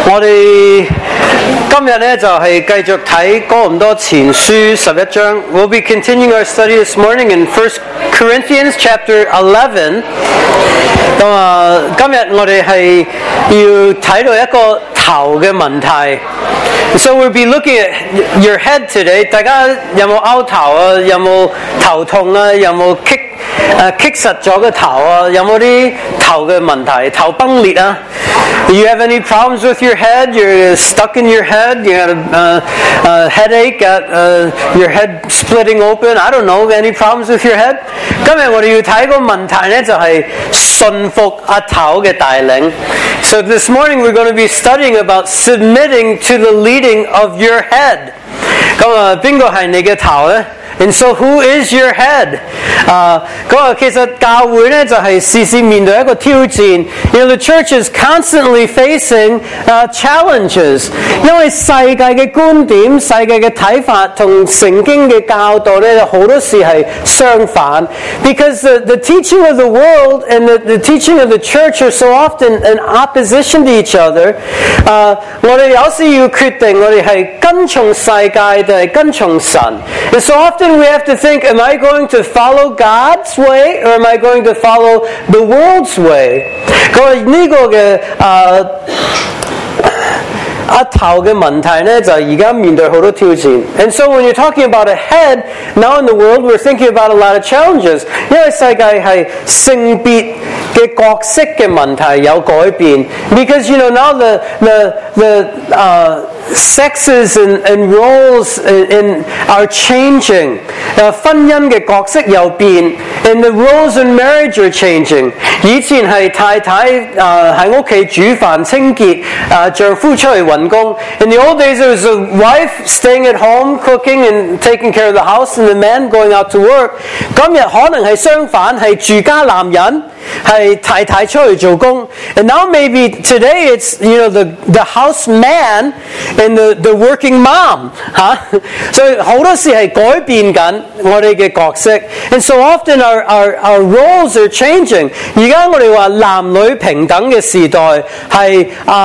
我哋今日咧就係繼續睇哥林多前書11章。We'll be continuing our study this morning in 1 Corinthians chapter 11。今日我哋係要睇到一個頭嘅問題。So we'll be looking at your head today。大家有冇拗頭啊？有冇頭痛啊？有冇棘實咗個頭啊？有冇啲頭嘅問題？頭崩裂啊？Do you have any problems with your head? You're stuck in your head? You got a headache? Got your head splitting open? I don't know. Any problems with your head? 今日我哋要睇個問題咧，就係順服阿頭嘅帶領。So this morning we're going to be studying about submitting to the leading of your head. 咁邊個係你嘅頭咧？And so who is your head? 其實教會咧就係時時面對一個挑戰。You know, the church is constantly facing challenges. 因為世界嘅觀點、世界嘅睇法同聖經嘅教導咧，好多時係相反。Because the teaching of the world and the teaching of the church are so often in opposition to each other. 我哋有時要決定我哋係跟從世界定係跟從神。And so often we have to think, am I going to follow God's way or am I going to follow the world's way? 呢個嘅頭嘅問題咧，就而家面對好多挑戰。And so when you're talking about a head, now in the world we're thinking about a lot of challenges. 因為世界係性別嘅角色嘅問題有改變。Because you know now the sexes and roles are changing. 婚姻嘅角色又變 and the roles in marriage are changing. 以前係太太喺屋企煮飯清潔，丈夫出去揾工。In the old days, there was a wife staying at home, cooking and taking care of the house, and the man going out to work. 今日可能係相反，係住家男人，係太太出去做工。And now maybe today it's the house man and the working mom. 所以好多時係改變緊我哋嘅角色。And so often our roles are changing. 而家我哋話男女平等嘅時代係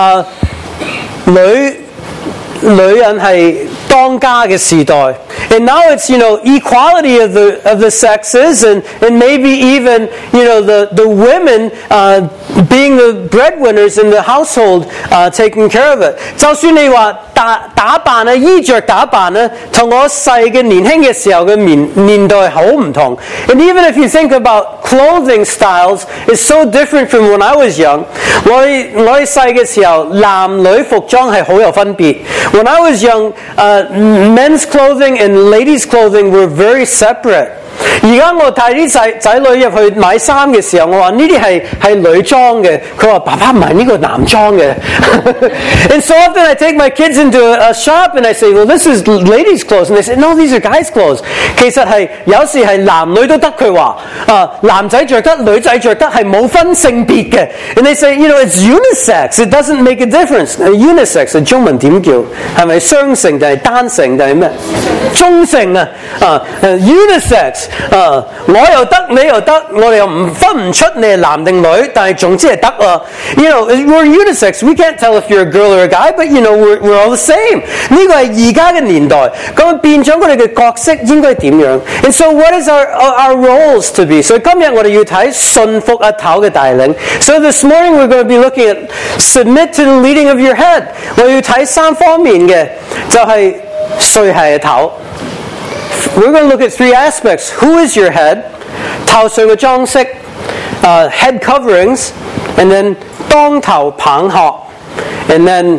女人係當家嘅時代。And now it's equality of the sexes and maybe even the women being the breadwinners in the household taking care of it. 就算你話打扮啊，衣着打扮啊，同我細嘅年輕嘅時候嘅年代好唔同。And even if you think about clothing styles, it's so different from when I was young. 我哋細嘅時候，男女服裝係好有分別。When I was young, men's clothing and ladies' clothing were very separate. 而家我帶啲仔女入去買衫嘅時候，我話呢啲係女裝嘅，佢話爸爸唔係呢個男裝嘅。And so often I take my kids into a shop and I say, well, this is ladies' clothes, and they say, no, these are guys' clothes. 其實係有時係男女都得，佢話男仔着得，女仔着得，係冇分性別嘅。And they say, it's unisex. It doesn't make a difference. Unisex 中文點叫？係咪雙性定係單性定係咩？中性啊！unisex。我又得，你又得，我哋又分唔出你係男定女，但係總之係得啊。We're unisex. We can't tell if you're a girl or a guy, but we're all the same. 呢個係而家嘅年代，咁變咗我哋嘅角色應該點樣 ？And so what is our roles to be? 所以今日我哋要睇順服阿頭嘅帶領。So this morning we're going to be looking at submit to the leading of your head. 我要睇3方面嘅，就係誰係阿頭。We're going to look at 3 aspects. Who is your head? 頭上嘅裝飾 head coverings, and then 當頭棒喝 and then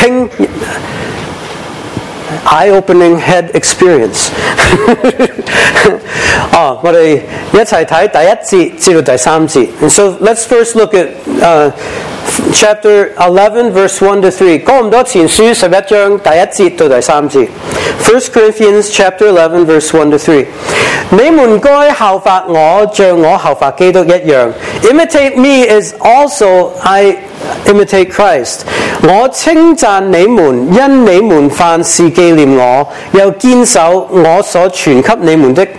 eye-opening head experience. 我哋一齊睇第1節至到第3節。And so let's first look at chapter 11 verse 1 to 3. 哥林多前書11章第1節到第3節。1 Corinthians chapter 11 verse 1 to 3. 你們該效法我，像我效法基督一樣。Imitate me as also I imitate Christ. 我稱讚你們，因你們凡事紀念我，又堅守我所傳給你們的。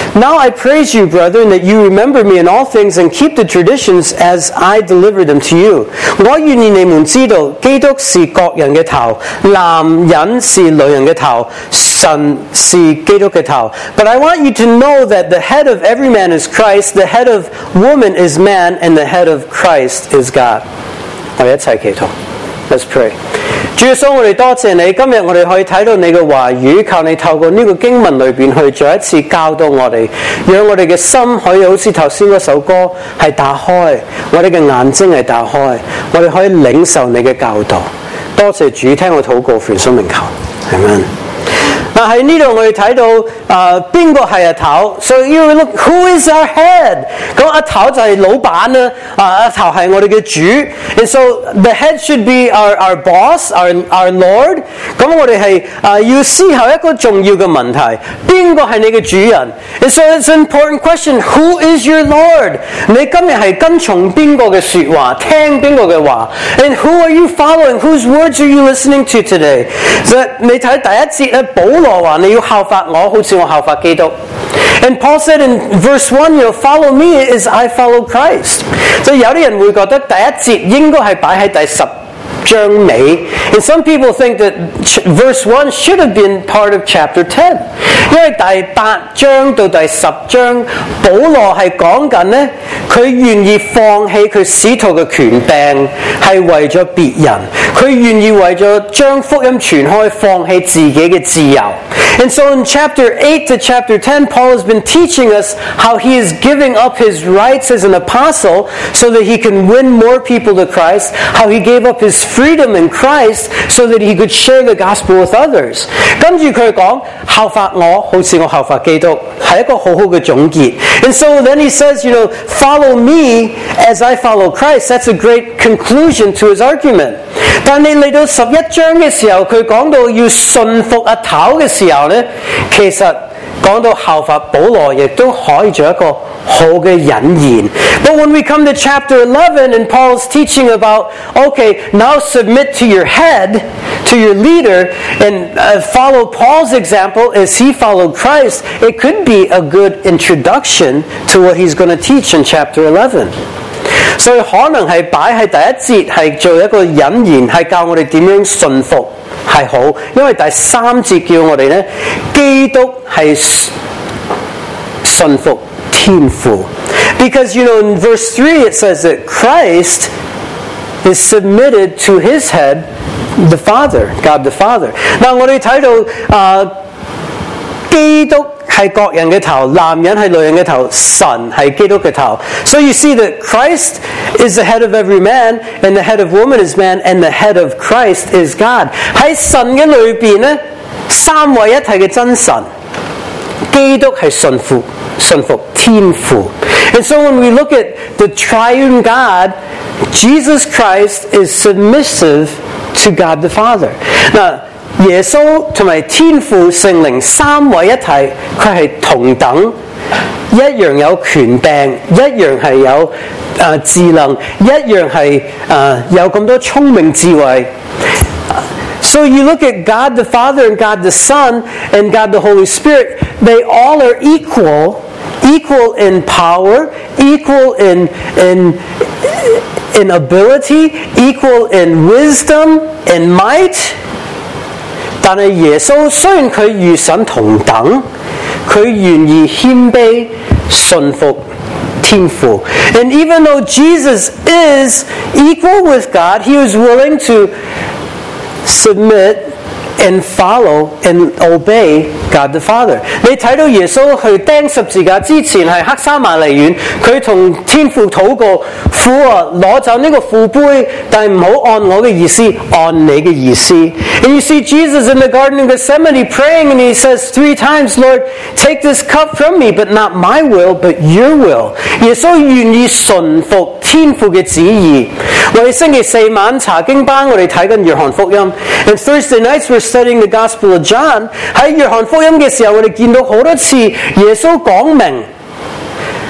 Now I praise you, brethren, that you remember me in all things and keep the traditions as I delivered them to you. 我願意你們知道，基督是各人嘅頭，男人是女人嘅頭，神是基督嘅頭。But I want you to know that the head of every man is Christ, the head of woman is man, and the head of Christ is God. 我哋一齊祈禱。Let's pray. 主耶穌，我哋多謝你，今日我哋可以睇到你嘅話語，靠你透過呢個經文裏邊去再一次教導我哋，讓我哋嘅心可以好似頭先嗰首歌係打開，我哋嘅眼睛係打開，我哋可以領受你嘅教導。多謝主，聽我禱告，奉耶穌名求，阿們。嗱喺呢度我哋睇到邊個係阿頭 ？So you look who is our head？ 咁阿頭就係老闆啦，阿頭係我哋嘅主 ，and so the head should be our boss, our Lord。咁我哋係要思考一個重要嘅問題，邊個係你嘅主人 ？And so it's an important question. Who is your Lord？ 你今日係跟從邊個嘅說話，聽邊個嘅話 ？And who are you following? Whose words are you listening to today？ 你睇第一節咧，保羅話你要效法我，好似我效法基督。And Paul said in verse 1, follow me as I follow Christ. 所以有啲人會覺得第一節應該係擺喺第10章尾。And some people think that verse 1 should have been part of chapter 10. 因為第8章到第10章，保羅係講緊呢，佢願意放棄佢使徒嘅權柄，係為咗別人。佢願意為咗將福音傳開，放棄自己嘅自由。And so in chapter 8 to chapter 10, Paul has been teaching us how he is giving up his rights as an apostle so that he can win more people to Christ, how he gave up his freedom in Christ so that he could share the gospel with others. 跟住佢講效法我，好似我效法基督，係一個好好嘅總結。And so then he says, follow me as I follow Christ. That's a great conclusion to his argument. 但你嚟到11章嘅時候，佢講到要順服阿頭嘅時候呢，其實講到效法保羅，亦都可以做一個好嘅引言。But when we come to chapter 11 and Paul's teaching about, okay, now submit to your head, to your leader, and follow Paul's example as he followed Christ, it could be a good introduction to what he's going to teach in chapter 11. 所以可能係擺喺第一節係做一個引言，係教我哋點樣順服係好，因為第3節叫我哋呢，基督係順服天父。Because in verse 3 it says that Christ is submitted to his head, the Father, God the Father. 嗱，我哋睇到基督係各人嘅頭，男人係女人嘅頭，神係基督嘅頭。So you see that Christ is the head of every man, and the head of woman is man, and the head of Christ is God. 喺神嘅裏邊呢，三位一體嘅真神，基督係順服天父。And so when we look at the triune God, Jesus Christ is submissive to God the Father. 嗱，耶穌同埋天父聖靈三位一體，佢係同等，一樣有權柄，一樣係有智能，一樣係有咁多聰明智慧。So you look at God the Father and God the Son and God the Holy Spirit, they all are equal in power, equal in ability, equal in wisdom and might. 但係耶穌雖然佢與神同等，佢願意謙卑順服天父。And even though Jesus is equal with God, he was willing to submit and follow and obey God the Father. 你睇到耶穌去釘十字架之前係黑沙瑪利園，佢同天父禱告，父啊，攞走呢個父杯，但係唔好按我嘅意思，按你嘅意思。And you see Jesus in the Garden of Gethsemane praying, and he says 3 times, Lord, take this cup from me, but not my will, but your will. 耶穌願意順服天父嘅旨意。我哋星期4晚查經班，我哋睇緊約翰福音。And Thursday nights we're studying the Gospel of John. 喺約翰福音嘅時候，我哋見到好多次耶穌講明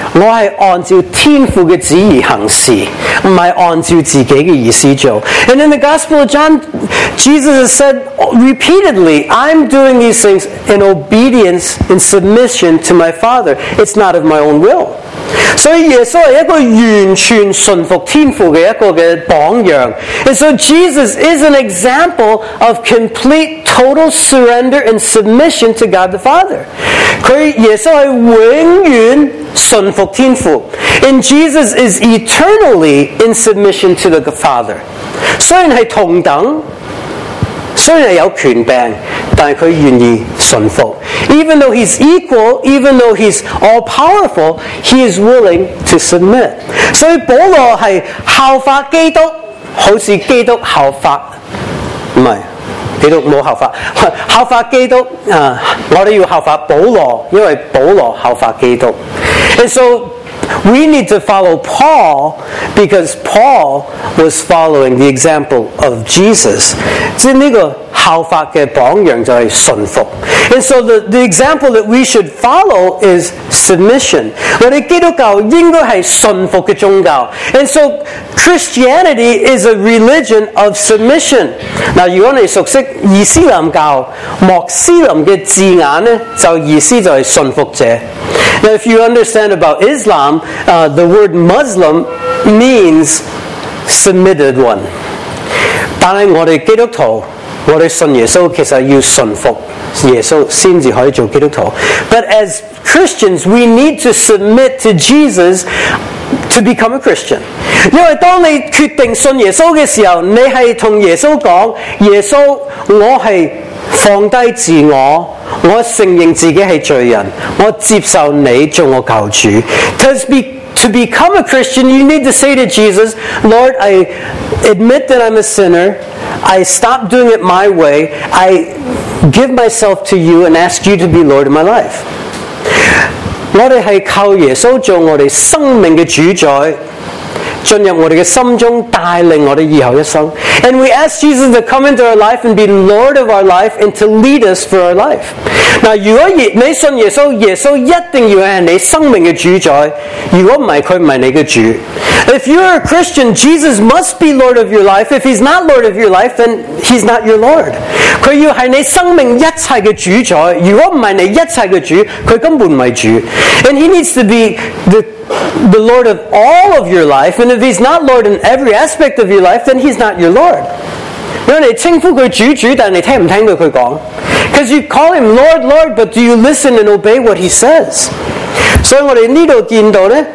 我係按照天父嘅旨意行事，唔係按照自己嘅意思做。And in the Gospel of John, Jesus has said repeatedly, I'm doing these things in obedience, in submission to my Father. It's not of my own will. 所以耶穌係一個完全順服天父嘅一個嘅榜樣。And so Jesus is an example of complete, total surrender and submission to God the Father. 耶穌係永遠順服天父。And Jesus is eternally in submission to the Father. 雖然係同等，雖然係有權柄，但係佢願意順服。Even though he's equal, even though he's all-powerful, he is willing to submit. 所以保羅係效法基督，好似基督效法，唔係基督冇效法，效法基督我哋要效法保羅，因為保羅效法基督。And so we need to follow Paul because Paul was following the example of Jesus. 即係呢個效法嘅榜樣就係順服。And so the example that we should follow is submission. 我哋基督教應該係順服嘅宗教。And so Christianity is a religion of submission. 嗱，如果你熟悉伊斯蘭教穆斯林嘅字眼咧，就意思就係順服者。Now, if you understand about Islam, the word Muslim means submitted one. 但係我哋基督徒，我哋信耶穌其實要順服耶穌先至可以做基督徒。But as Christians, we need to submit to Jesus to become a Christian. 因為當你決定信耶穌嘅時候，你係同耶穌講：耶穌，我係放低自我，我承認自己係罪人，我接受你做我救主。Because to become a Christian, you need to say to Jesus, Lord, I admit that I'm a sinner. I stop doing it my way. I give myself to you and ask you to be Lord of my life. 我哋係靠耶穌做我哋生命嘅主宰，進入我哋嘅心中，帶領我哋以後一生。And we ask Jesus to come into our life and be Lord of our life and to lead us for our life. 嗱，如果你信耶穌，耶穌一定要係你生命嘅主宰。如果唔係，佢唔係你嘅主。If you're a Christian, Jesus must be Lord of your life. If he's not Lord of your life, then he's not your Lord. 佢要係你生命一切嘅主宰。如果唔係你一切嘅主，佢根本唔係主。And he needs to be the Lord of all of your life, and if he's not Lord in every aspect of your life, then he's not your Lord. 如果你稱呼佢主，但你聽唔聽到佢講？ Because you call him Lord, Lord, but do you listen and obey what he says? 所以我哋呢度見到咧，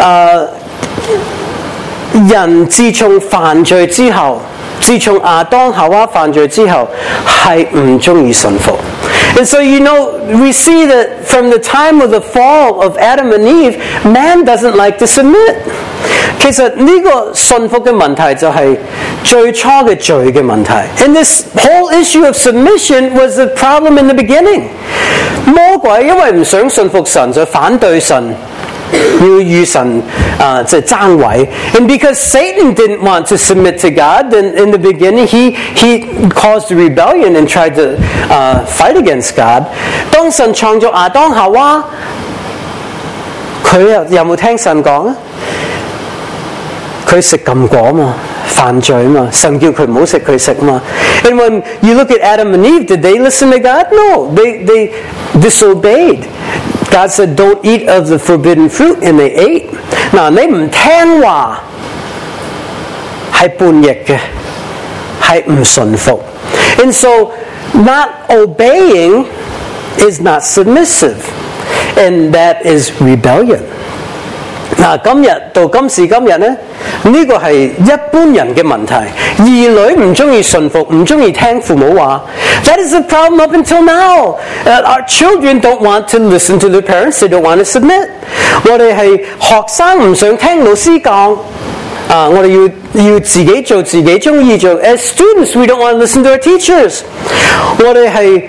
人自從犯罪之後，自從亞當夏娃犯罪之後，係唔中意順服。And so, we see that from the time of the fall of Adam and Eve, man doesn't like to submit. 其實呢個順服嘅問題就係最初嘅罪嘅問題。And this whole issue of submission was the problem in the beginning. 魔鬼因為唔想順服神，就反對神。要與神即係爭位。And because Satan didn't want to submit to God, then in the beginning he caused a rebellion and tried to fight against God. 當神創造亞當夏娃，佢有冇聽神講啊？佢食禁果嘛，犯罪嘛，神叫佢唔好食，佢食嘛。And when you look at Adam and Eve, did they listen to God? No, they disobeyed. God said, don't eat of the forbidden fruit, and they ate. 嗱，你唔聽話係叛逆嘅，係唔順服。And so, not obeying is not submissive, and that is rebellion. 嗱，今日到今時今日咧，呢個係一般人嘅問題。兒女唔中意順服，唔中意聽父母話。That is the problem up until now. Our children don't want to listen to their parents. They don't want to submit. 我哋係學生唔想聽老師講。我哋要自己做自己中意做。As students, we don't want to listen to our teachers. 我哋係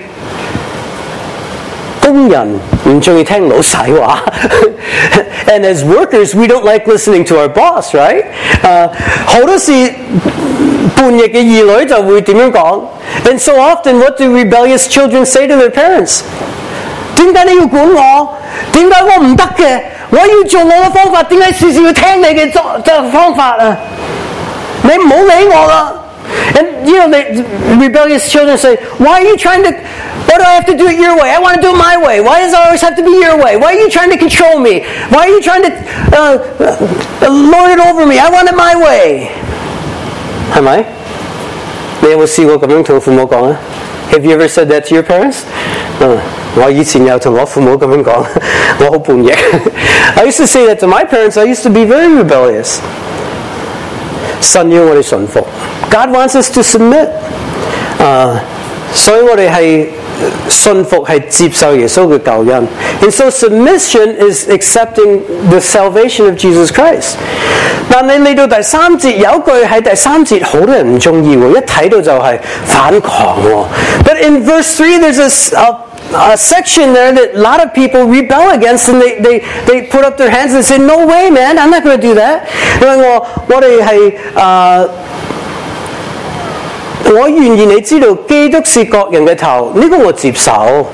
工人唔中意聽老細話。And as workers, we don't like listening to our boss, right? 好多時叛逆嘅兒女就會點樣講 And so often, what do rebellious children say to their parents? 點解你要管我？點解我唔得嘅？ 我要做我嘅方法，點解事事要聽你嘅方法啊？你唔好理我啦。And you know, the rebellious children say, "Why are you trying to? Why do I have to do it your way? I want to do it my way. Why does it always have to be your way? Why are you trying to control me? Why are you trying to lord it over me? I want it my way." 係咪？你有冇試過咁樣同父母講啊？ Have you ever said that to your parents? 我以前有同我父母咁樣講，我好叛逆。I used to say that to my parents. I used to be very rebellious. 神要我哋順服。God wants us to submit. 所以我哋係順服係接受耶穌嘅救恩。And so submission is accepting the salvation of Jesus Christ. 但你嚟到第三節有一句喺第三節好多人唔中意喎，一睇到就係反狂喎。But in verse 3 there's a section there that a lot of people rebel against, and they put up their hands and say, "No way, man! I'm not going to do that." 因為我哋係我願意你知道基督是各人嘅頭，呢個我接受。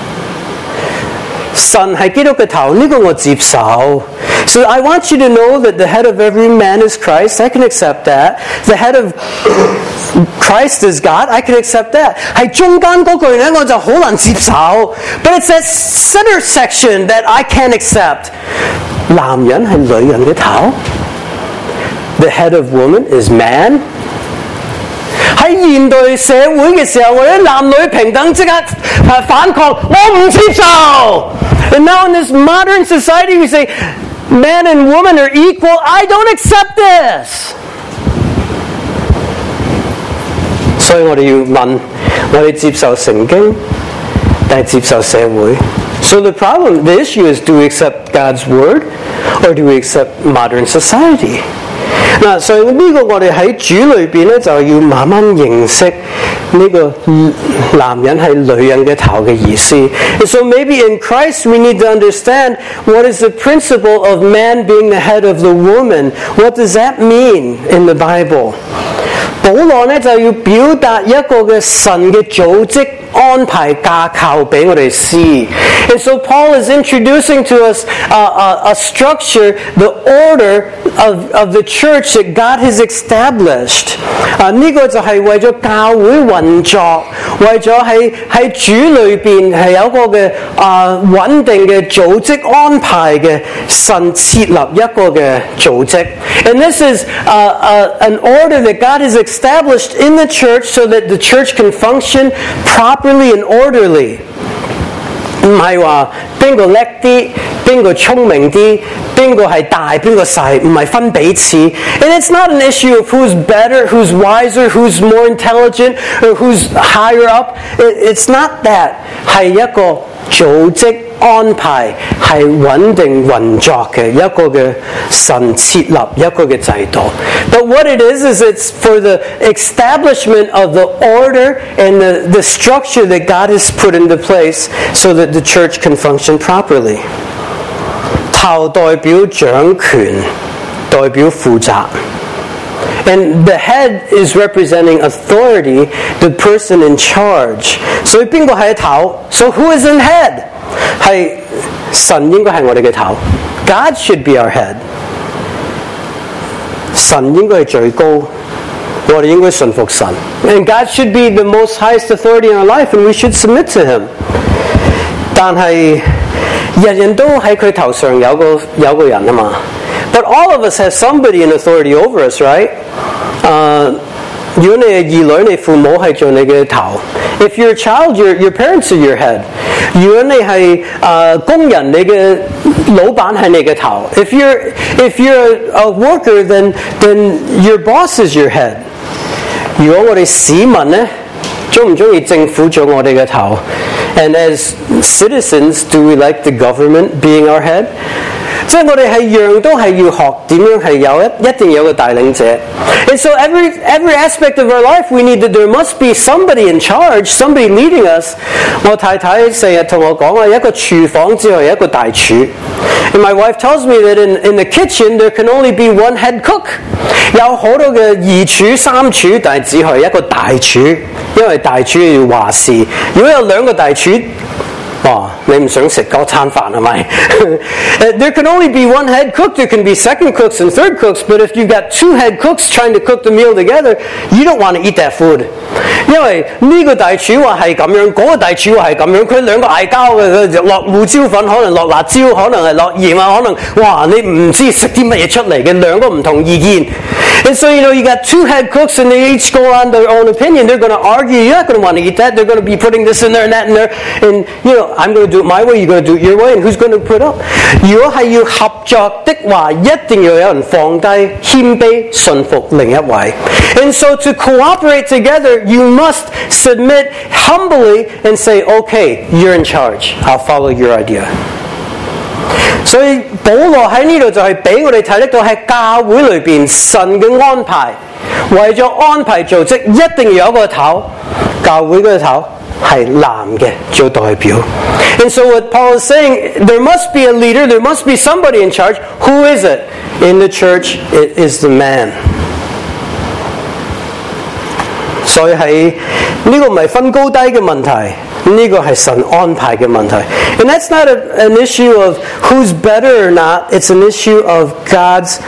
神係基督嘅頭，呢個我接受。So I want you to know that the head of every man is Christ. I can accept that. The head of Christ is God. I can accept that. 係中間嗰句咧，我就好難接受。But it's that center section that I can't accept. 男人係女人嘅頭。The head of woman is man. 喺現代社會嘅時候，我哋男女平等即刻反抗，我唔接受。And now in this modern society, we say, man and woman are equal. I don't accept this. 所以我哋要問，我哋接受聖經，定係接受社會？ So the issue is, do we accept God's word, or do we accept modern society? 嗱，所以呢個我哋喺主裏邊咧，就要慢慢認識呢個男人係女人嘅頭嘅意思。And so maybe in Christ we need to understand what is the principle of man being the head of the woman. What does that mean in the Bible? 保羅咧就要表達一個嘅神嘅組織安排架構俾我哋知。And so Paul is introducing to us a structure, the order of the church that God has established. 呢個就係為咗教會運作，為咗喺主裏邊係有一個嘅穩定嘅組織安排嘅，神設立一個嘅組織。And this is an order that God has established in the church so that the church can function properly and orderly. 唔係話邊個叻啲，邊個聰明啲，邊個係大，邊個細，唔係分彼此。And it's not an issue of who's better, who's wiser, who's more intelligent, or who's higher up. It's not that. 係一個組織安排，係穩定運作嘅一個嘅神設立一個嘅制度。But what it is it's for the establishment of the order and the structure that God has put into place so that the church can function properly. 頭代表掌權，代表負責。And the head is representing authority, the person in charge. 所以邊個係頭？ So who is in head? 係神應該係我哋嘅頭。God should be our head. 神應該係最高，我哋應該順服神。And God should be the most highest authority in our life, and we should submit to Him. 但係人人都喺佢頭上有個人啊嘛。But all of us have somebody in authority over us, right? 如果你係兒女，你父母係做你嘅頭。If you're a child, your parents are your head. 如果你係工人，你嘅老闆係你嘅頭。If you're a worker, then your boss is your head. 如果我哋市民咧，中唔中意政府做我哋嘅頭？ And as citizens, do we like the government being our head? 即係我哋係樣都係要學點樣係一定有個帶領者。And so every aspect of our life, there must be somebody in charge, somebody leading us. 我太太成日同我講話，一個廚房之後有一個大廚。And my wife tells me that in the kitchen there can only be one head cook. 有好多嘅二廚、三廚，但係只係一個大廚，因為大廚要話事。如果有兩個大廚， 哇！你唔想食嗰餐飯係咪？There can only be one head cook. There can be second cooks and third cooks. But if you've got two head cooks trying to cook the meal together, you don't want to eat that food. 因為呢個大廚話係咁樣，嗰個大廚話係咁樣，佢兩個嗌交嘅，佢落胡椒粉，可能落辣椒，可能係落鹽啊，可能哇你唔知食啲乜嘢出嚟嘅，兩個唔同意見。And so, you got two head cooks and they each go on their own opinion. They're going to argue. You're not going to want to eat that. They're going to be putting this in there and that in there. And, I'm going to do it my way. You're going to do it your way. And who's going to put up? 如果係要合作的話，一定要有人放低謙卑順服另一位。And so to cooperate together, you must submit humbly and say, okay, you're in charge. I'll follow your idea. 所以保羅喺呢度就係俾我哋睇得到喺教會裏邊神嘅安排，為咗安排組織一定要有一個頭，教會嗰個頭係男嘅做代表。And so what Paul is saying, there must be a leader, there must be somebody in charge. Who is it? In the church, it is the man. 所以係呢個唔係分高低嘅問題，呢個係神安排嘅問題。And that's not an issue of who's better or not. It's an issue of God's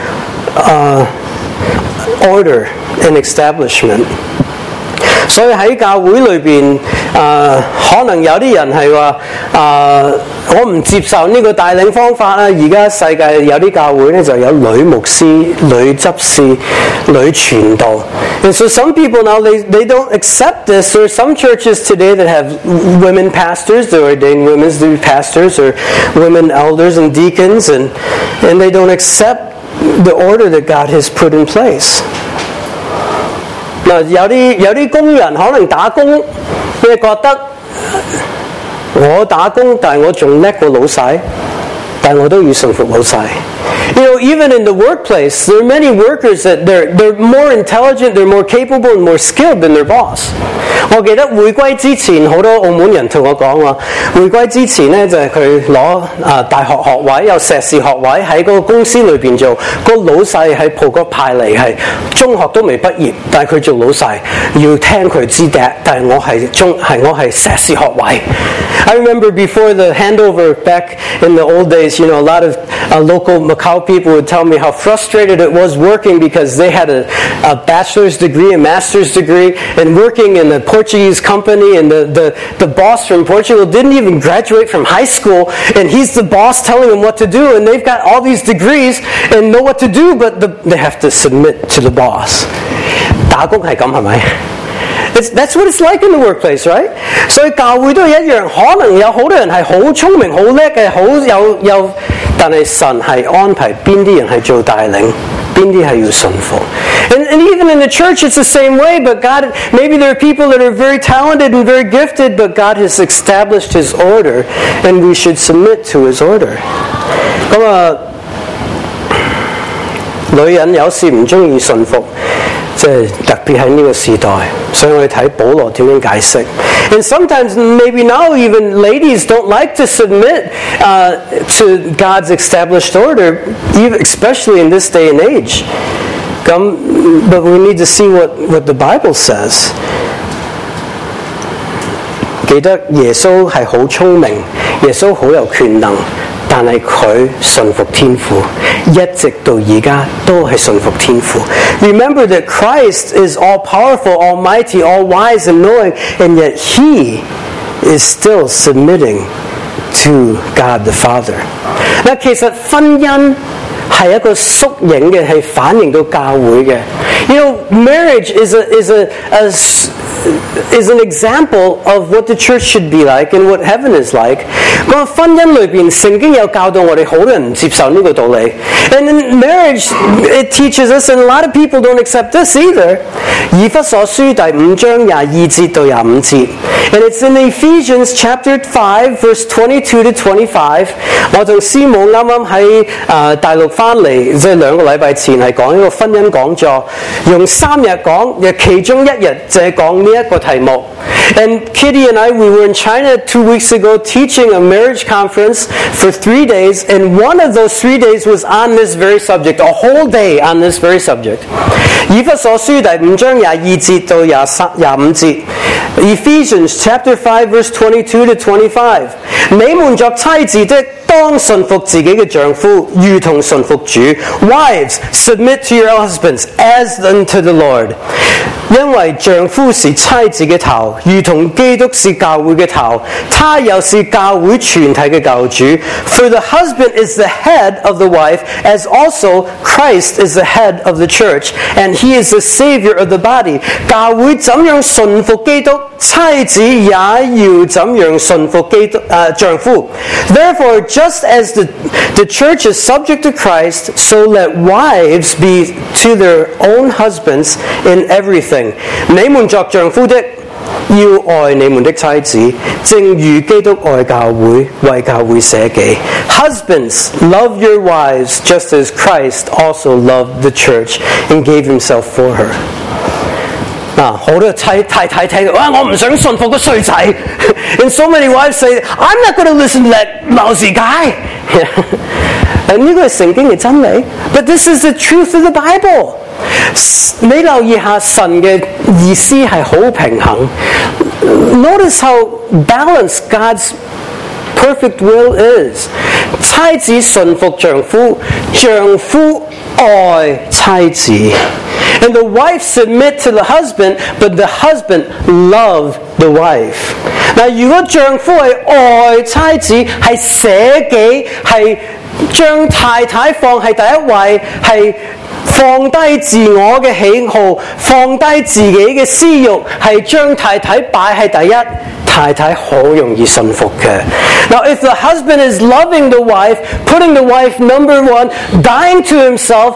order and establishment. 所以喺教會裏邊，可能有啲人係話，我唔接受呢個帶領方法啦。而家世界有啲教會咧就有女牧師、女執事、女傳道。And so some people now they don't accept this. There are some churches today that have women pastors, they ordain women to be pastors, or women elders and deacons, and they don't accept the order that God has put in place. 嗱，有啲工人可能打工，你覺得我打工，但係我仲叻過老細，但係我都要順服老細。Even in the workplace, there are many workers that they're more intelligent, they're more capable and more skilled than their boss. 我記得回歸之前，好多澳門人同我講話，回歸之前呢，就係佢攞大學學位，有碩士學位喺嗰個公司裏邊做，個老細喺葡國派嚟，係中學都未畢業，但係佢做老細要聽佢知笛，但係我係碩士學位。I remember before the handover back in the old days, a lot of local Macau people would tell me how frustrated it was working because they had a bachelor's degree, a master's degree, and working in a Portuguese company, and the boss from Portugal didn't even graduate from high school, and he's the boss telling them what to do, and they've got all these degrees and know what to do, but they have to submit to the boss. 打工係咁係咪？That's what it's like in the workplace, right? 所以教會都係一樣，可能有好多人係好聰明、好叻嘅，好有，但係神係安排邊啲人係做帶領，邊啲係要順服。And even in the church, it's the same way. But God, maybe there are people that are very talented and very gifted, but God has established His order, and we should submit to His order. 咁女人有時唔中意順服。即係特別喺呢個時代，所以我哋睇保羅點樣解釋。And sometimes, maybe now, even ladies don't like to submit to God's established order, especially in this day and age. But we need to see what the Bible says. 記得耶穌係好聰明，耶穌好有權能。但係佢順服天父，一直到而家都係順服天父。Remember that Christ is all powerful, almighty, all wise and knowing, and yet He is still submitting to God the Father. 嗱，其實婚姻係一個縮影嘅，係反映到教會嘅。Marriage is an example of what the church should be like and what heaven is like. 個婚姻裏邊，聖經有教導我哋，好多人唔接受呢個道理。And in marriage, it teaches us, and a lot of people don't accept this either. 以弗所書第5章22節到25節。And it's in Ephesians chapter 5, verse 22 to 25. 我同師母啱啱喺大陸翻嚟，即係2個禮拜前係講一個婚姻講座，用3日講，其中1日就係講呢一個題目。And Kitty and I, we were in China 2 weeks ago teaching a marriage conference for 3 days, and one of those 3 days was on this very subject, a whole day on this very subject. 以弗所書第5章22節到25節。 Ephesians chapter 5 verse 22 to 25. 你們作妻子的，當順服自己嘅丈夫，如同順服主。Wives, submit to your husbands as unto the Lord. 因為丈夫是妻子嘅頭，如同基督是教會嘅頭，他又是教會全體嘅救主。For the husband is the head of the wife, as also Christ is the head of the church, and he is the Savior of the body. 教會怎樣順服基督，妻子也要怎樣順服基督丈夫。Therefore, just as the church is subject to Christ, so let wives be to their own husbands in everything. 你們作丈夫的，要愛你們的妻子，正如基督愛教會，為教會捨己。Husbands, love your wives, just as Christ also loved the church and gave himself for her. 好多太太聽到，我唔想順服個衰仔。And so many wives say, I'm not going to listen to that lousy guy. 呢個係聖經嘅真理 ，but this is the truth of the Bible. 你留意下神嘅意思係好平衡。Notice how balanced God's perfect will is. 妻子順服丈夫，丈夫愛妻子。And the wife submit to the husband, but the husband love the wife. 嗱，如果丈夫係愛妻子，係捨己，係將太太放喺第一位，係放低自我嘅喜好，放低自己嘅私慾，係將太太擺喺第一，太太好容易信服嘅。Now, if the husband is loving the wife, putting the wife number one, dying to himself,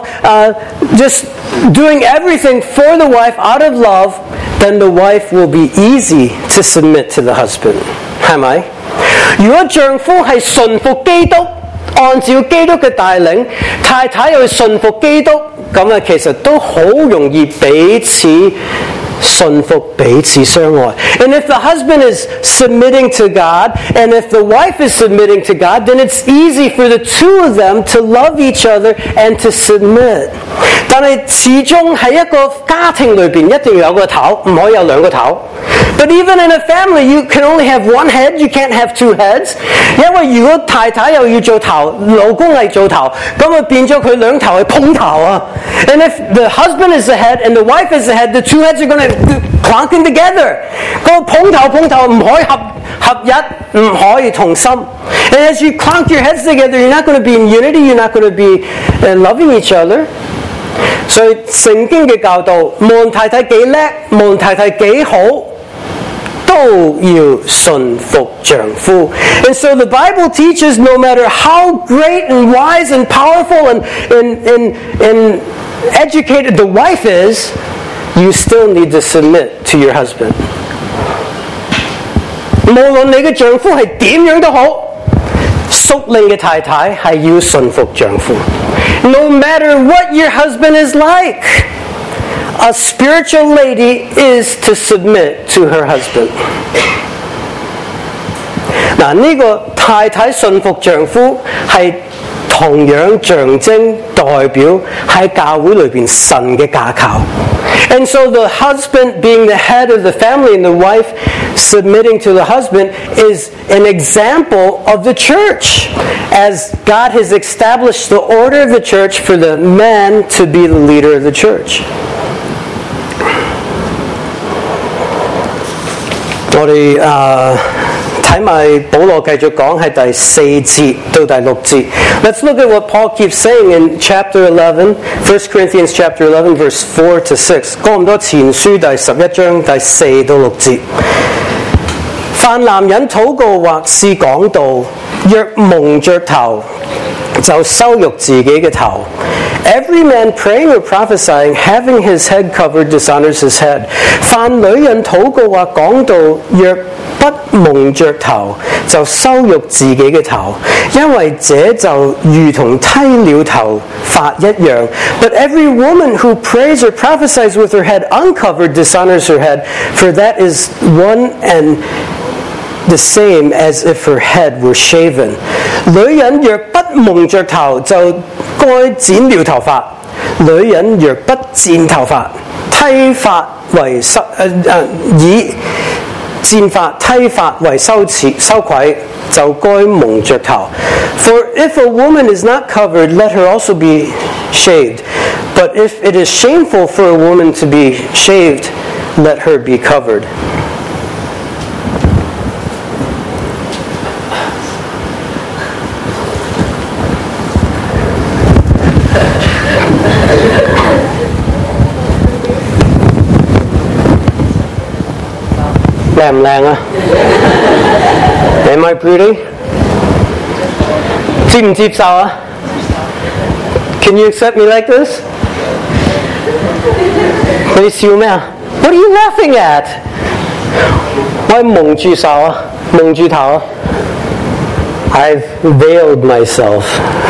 just doing everything for the wife out of love, then the wife will be easy to submit to the husband. 係咪？如果丈夫係順服基督，按照基督嘅帶領，太太又順服基督，咁其實都好容易彼此順服，彼此相愛。And if the husband is submitting to God, and if the wife is submitting to God, then it's easy for the two of them to love each other and to submit. 但係始終喺一個家庭裏邊，一定要有個頭，唔可以有兩個頭。But even in a family, you can only have one head, you can't have two heads. 因為如果太太又要做頭，老公係做頭，咁變咗佢兩頭係碰頭啊。And if the husband is the head and the wife is the head, the two heads are going to clonking together. 個碰頭唔可以合一，唔可以同心。And as you clonk your heads together, you're not going to be in unity, you're not going to be loving each other. 所以聖經嘅教導，無論太太幾叻，無論太太幾好，都要順服丈夫。And so the Bible teaches no matter how great and wise and powerful and educated the wife is, you still need to submit to your husband. 無論你嘅丈夫係點樣都好，屬靈嘅太太係要順服丈夫。No matter what your husband is like, a spiritual lady is to submit to her husband. 嗱，呢個太太順服丈夫係同樣象徵代表喺教會裏邊神嘅架構。And so the husband being the head of the family and the wife submitting to the husband is an example of the church, as God has established the order of the church for the man to be the leader of the church. 我哋睇埋保羅繼續講係第4節到第6節。Let's look at what Paul keeps saying in chapter 11, 1 Corinthians chapter 11, verse 4 to 6。哥林多前書第11章第4到6節。凡男人禱告或是講道，若蒙着頭，就羞辱自己嘅頭。Every man praying or prophesying, having his head covered, dishonors his head. 凡女人禱告或講道，若不蒙着頭，就羞辱自己嘅頭，因為這就如同剃了頭髮一樣。But every woman who prays or prophesies with her head uncovered dishonors her head, for that is one and the same as if her head were shaven. 女人若不蒙着頭，就該剪了頭髮；女人若不剪頭髮，剃髮為以戰髮剃髮為羞愧，就該蒙着頭。For if a woman is not covered, let her also be shaved. But if it is shameful for a woman to be shaved, let her be covered. 靚唔靚啊 ？Am I pretty？ 接唔接受啊 ？Can you accept me like this？ 你笑咩啊 ？What are you laughing at？ 我係蒙住手啊，蒙住頭啊。I've veiled myself 。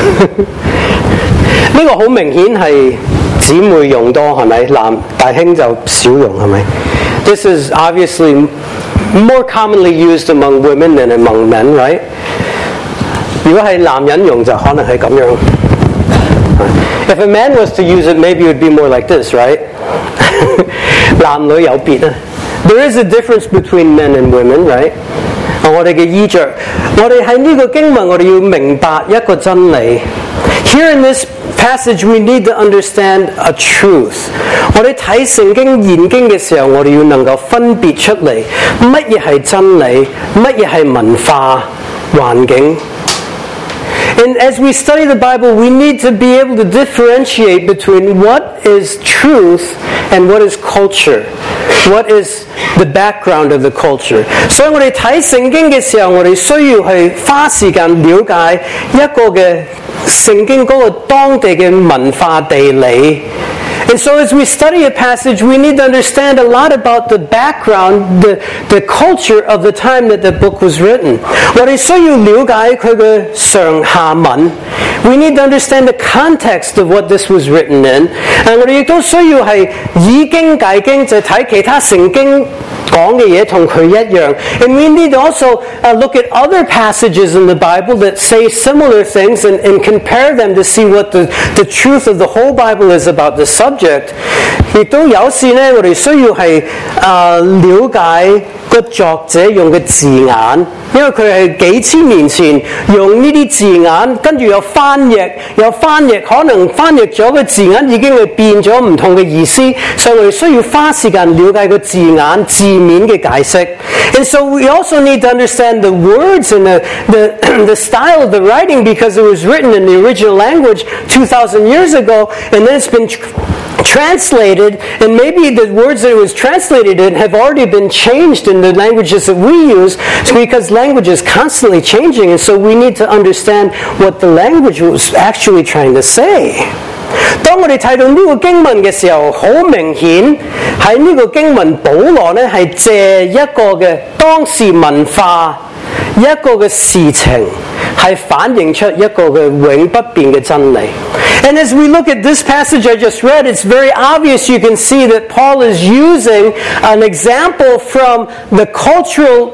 呢個好明顯係姊妹用多係咪？大兄就少用係咪 ？This is obviously more commonly used among women than among men, right? 如果係男人用就可能係咁樣。If a man was to use it, maybe it would be more like this, right? 男女有別啊。There is a difference between men and women, right? 我哋嘅衣着，我哋喺呢個經文，我哋要明白一個真理。Here in this passage, we need to understand a truth. 我哋睇聖經研經嘅時候，我哋要能夠分別出嚟，乜嘢係真理，乜嘢係文化環境。And as we study the Bible, we need to be able to differentiate between what is truth and what is culture. What is the background of the culture? 所以我哋睇聖經嘅時候，我哋需要去花時間了解一個嘅聖經嗰個當地嘅文化地理。And so as we study a passage, we need to understand a lot about the background, the culture of the time that the book was written. 我哋需要了解佢嘅上下文。We need to understand the context of what this was written in. 我哋亦都需要係以經解經，就睇其他聖經講嘅嘢同佢一樣。And we need to also look at other passages in the Bible that say similar things and compare them to see what the truth of the whole Bible is about the subject. 亦都有時呢，我哋需要係了解個作者用嘅字眼，因為佢係幾千年前用呢啲字眼，跟住有翻譯，可能翻譯咗個字眼已經係變咗唔同嘅意思，所以我哋需要花時間了解個字眼字面嘅解釋。And so we also need to understand the words and the style of the writing because it was written in the original language 2,000 years ago, and then it's been translated, and maybe the words that it was translated in have already been changed in the languages that we use, because language is constantly changing, and so we need to understand what the language was actually trying to say. 當我哋睇到呢個經文嘅時候，好明顯喺呢個經文，保羅呢係借一個嘅當時文化，一個嘅事情，係反映出一個嘅永不變嘅真理。And as we look at this passage I just read, it's very obvious you can see that Paul is using an example from the cultural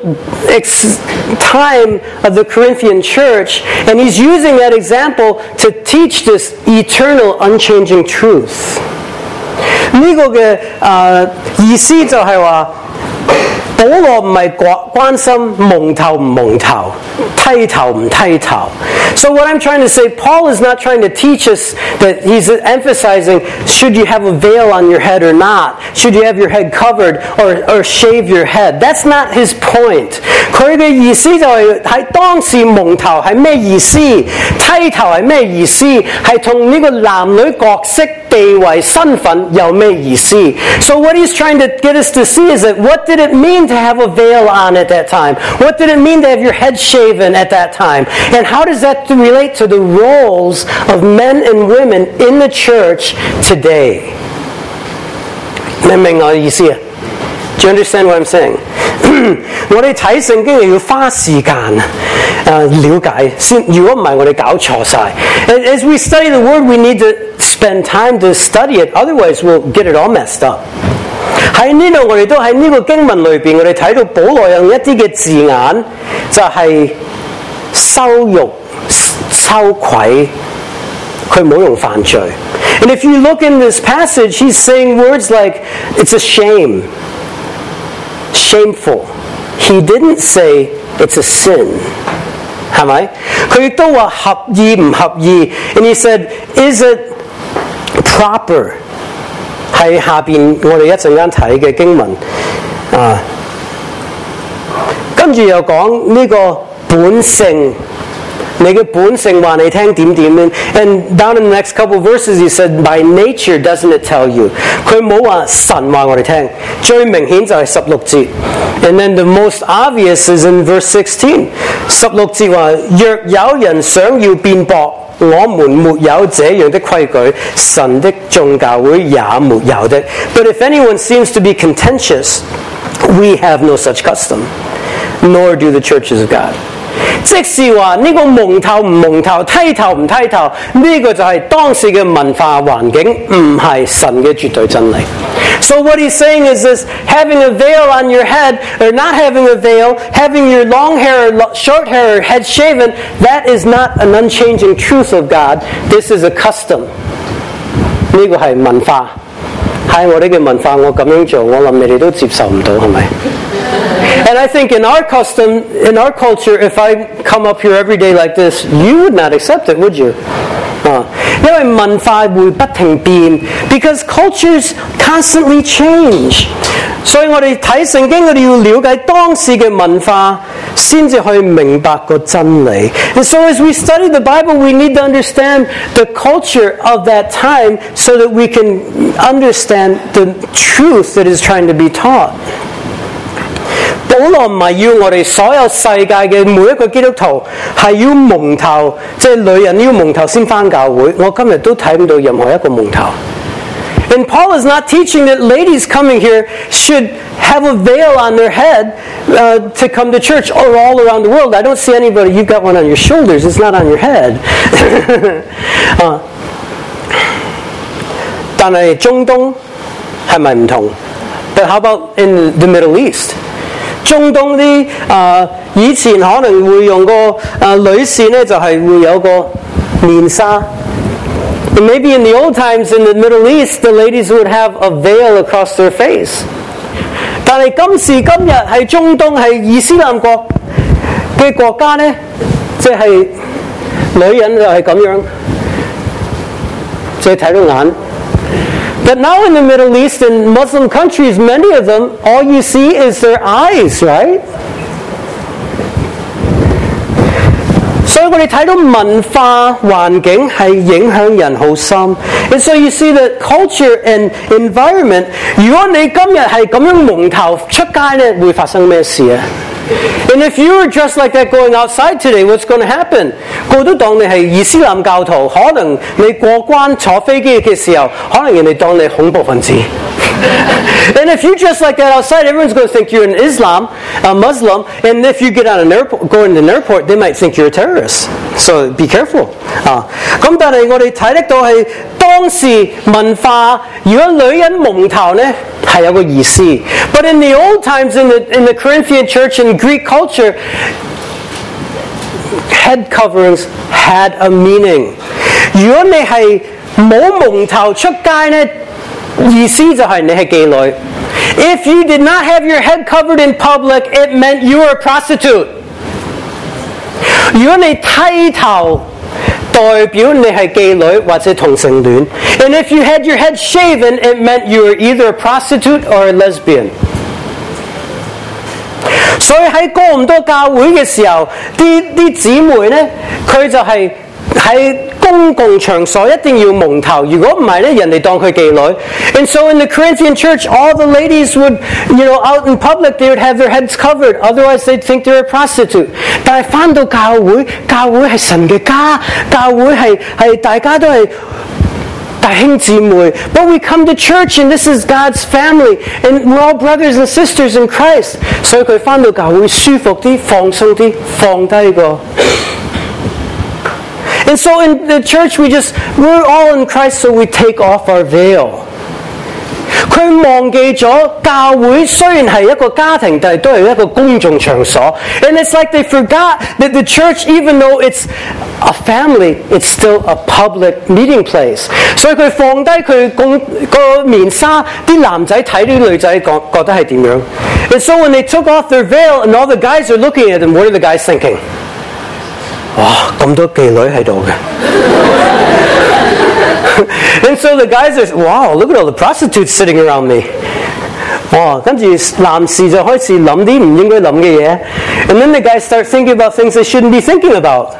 time of the Corinthian church, and he's using that example to teach this eternal, unchanging truth. 呢個嘅意思就係話，保羅唔係關心蒙頭唔蒙頭，剃頭唔剃頭。So what I'm trying to say, Paul is not trying to teach us that he's emphasizing should you have a veil on your head or not, should you have your head covered or shave your head. That's not his point. 佢嘅意思就係喺當時蒙頭係咩意思，剃頭係咩意思，係同呢個男女角色地位身份有咩意思。So what he's trying to get us to see is that what did it mean to have a veil on at that time? What did it mean to have your head shaven at that time? And how does that relate to the roles of men and women in the church today? 明唔明我嘅意思啊？ Do you understand what I'm saying? 我哋睇聖經又要花時間了解先，如果唔係我哋搞錯晒。As we study the word, we need to spend time to study it. Otherwise, we'll get it all messed up. 喺呢度我哋都喺呢個經文裏邊，我哋睇到保羅用一啲嘅字眼，就係羞辱、羞愧，佢冇用犯罪。And if you look in this passage, he's saying words like it's a shame, shameful, He didn't say it's a sin. 係咪？佢亦都話合意唔合意 And he said, is it proper? 係下邊我哋一陣間睇嘅經文跟住又講呢個本性。你嘅本性話你聽點點 And down in the next couple of verses he said, by nature doesn't it tell you? 佢冇話神話我哋聽，最明顯就係16節。And then the most obvious is in verse 16. 16節話，若有人想要辯駁，我們沒有這樣的規矩，神的眾教會也沒有的。But if anyone seems to be contentious, we have no such custom, nor do the churches of God. 即是話呢個蒙頭唔蒙頭，剃頭唔剃頭，呢個就係當時嘅文化環境，唔係神嘅絕對真理。So what he's saying is this: having a veil on your head, or not having a veil, having your long hair, or short hair, or head shaven, that is not an unchanging truth of God. This is a custom. 呢個係文化，係我哋嘅文化。我咁樣做，我諗你哋都接受唔到，係咪？And I think in our custom, in our culture, if I come up here every day like this, you would not accept it, would you? 因為文化會不停變 because cultures constantly change. 所以我哋睇聖經，我哋要了解當時嘅文化，先至可以明白個真理。And so as we study the Bible, we need to understand the culture of that time so that we can understand the truth that is trying to be taught. 保羅唔係要我哋所有世界嘅每一個基督徒係要蒙頭，即係女人要蒙頭先返教會。我今日都睇唔到任何一個蒙頭。And Paul is not teaching that ladies coming here should have a veil on their head to come to church or all around the world. I don't see anybody, you've got one on your shoulders, it's not on your head. 但係中東係咪唔同？ But how about in the Middle East? 中東啲以前可能會用個女士呢，就係會有個面紗。And maybe in the old times in the Middle East, the ladies would have a veil across their face. 但係今時今日喺中東係伊斯蘭國嘅國家呢，即係女人就係咁樣，即係睇到眼。But now in the Middle East and Muslim countries, many of them, all you see is their eyes, right? 所以我哋睇到文化環境係影響人好深。And so you see that culture and environment. 如果你今日係咁樣蒙頭出街呢，會發生咩事啊？ And if you were dressed like that going outside today, what's going to happen? 個都當你係伊斯蘭教徒，可能你過關坐飛機嘅時候，可能人哋當你恐怖分子。And if you dress like that outside, everyone's going to think you're a Muslim. And if you get on an airport, go into an airport, they might think you're a terrorist. So be careful. 咁但係我哋睇得到係當時文化，如果女人蒙頭呢，係有個意思。But in the old times, in the Corinthian church and Greek culture, head coverings had a meaning. 如果你係冇蒙頭出街呢，意思就係你係妓女。If you did not have your head covered in public, it meant you were a prostitute. 如果你剃頭，代表你係妓女或者同性戀。And if you had your head shaven, it meant you were either a prostitute or a lesbian. 所以喺哥林多教會嘅時候，啲姊妹呢，佢就係喺公共場所一定要蒙頭，如果唔係咧，人哋當佢妓女。And so in the Corinthian church, all the ladies would, out in public, they would have their heads covered. Otherwise, they'd think they're a prostitute. 但係返到教會係神嘅家，教會係大家都係弟兄姊妹。But we come to church and this is God's family, and we're all brothers and sisters in Christ. 所以佢返到教會舒服啲，放鬆啲，放低個。And so in the church, we're all in Christ, so we take off our veil. 佢佢忘記咗教會雖然係一個家庭，但係都係一個公眾場所。And it's like they forgot that the church, even though it's a family, it's still a public meeting place. 所以佢放低佢個面紗，啲男仔睇啲女仔覺得係點樣。And so when they took off their veil and all the guys are looking at them, what are the guys thinking? 哇，咁多妓女喺度嘅。And so the guys are, wow, look at all the prostitutes sitting around me. 哇，跟住男士就開始諗啲唔應該諗嘅嘢。And then the guys start thinking about things they shouldn't be thinking about.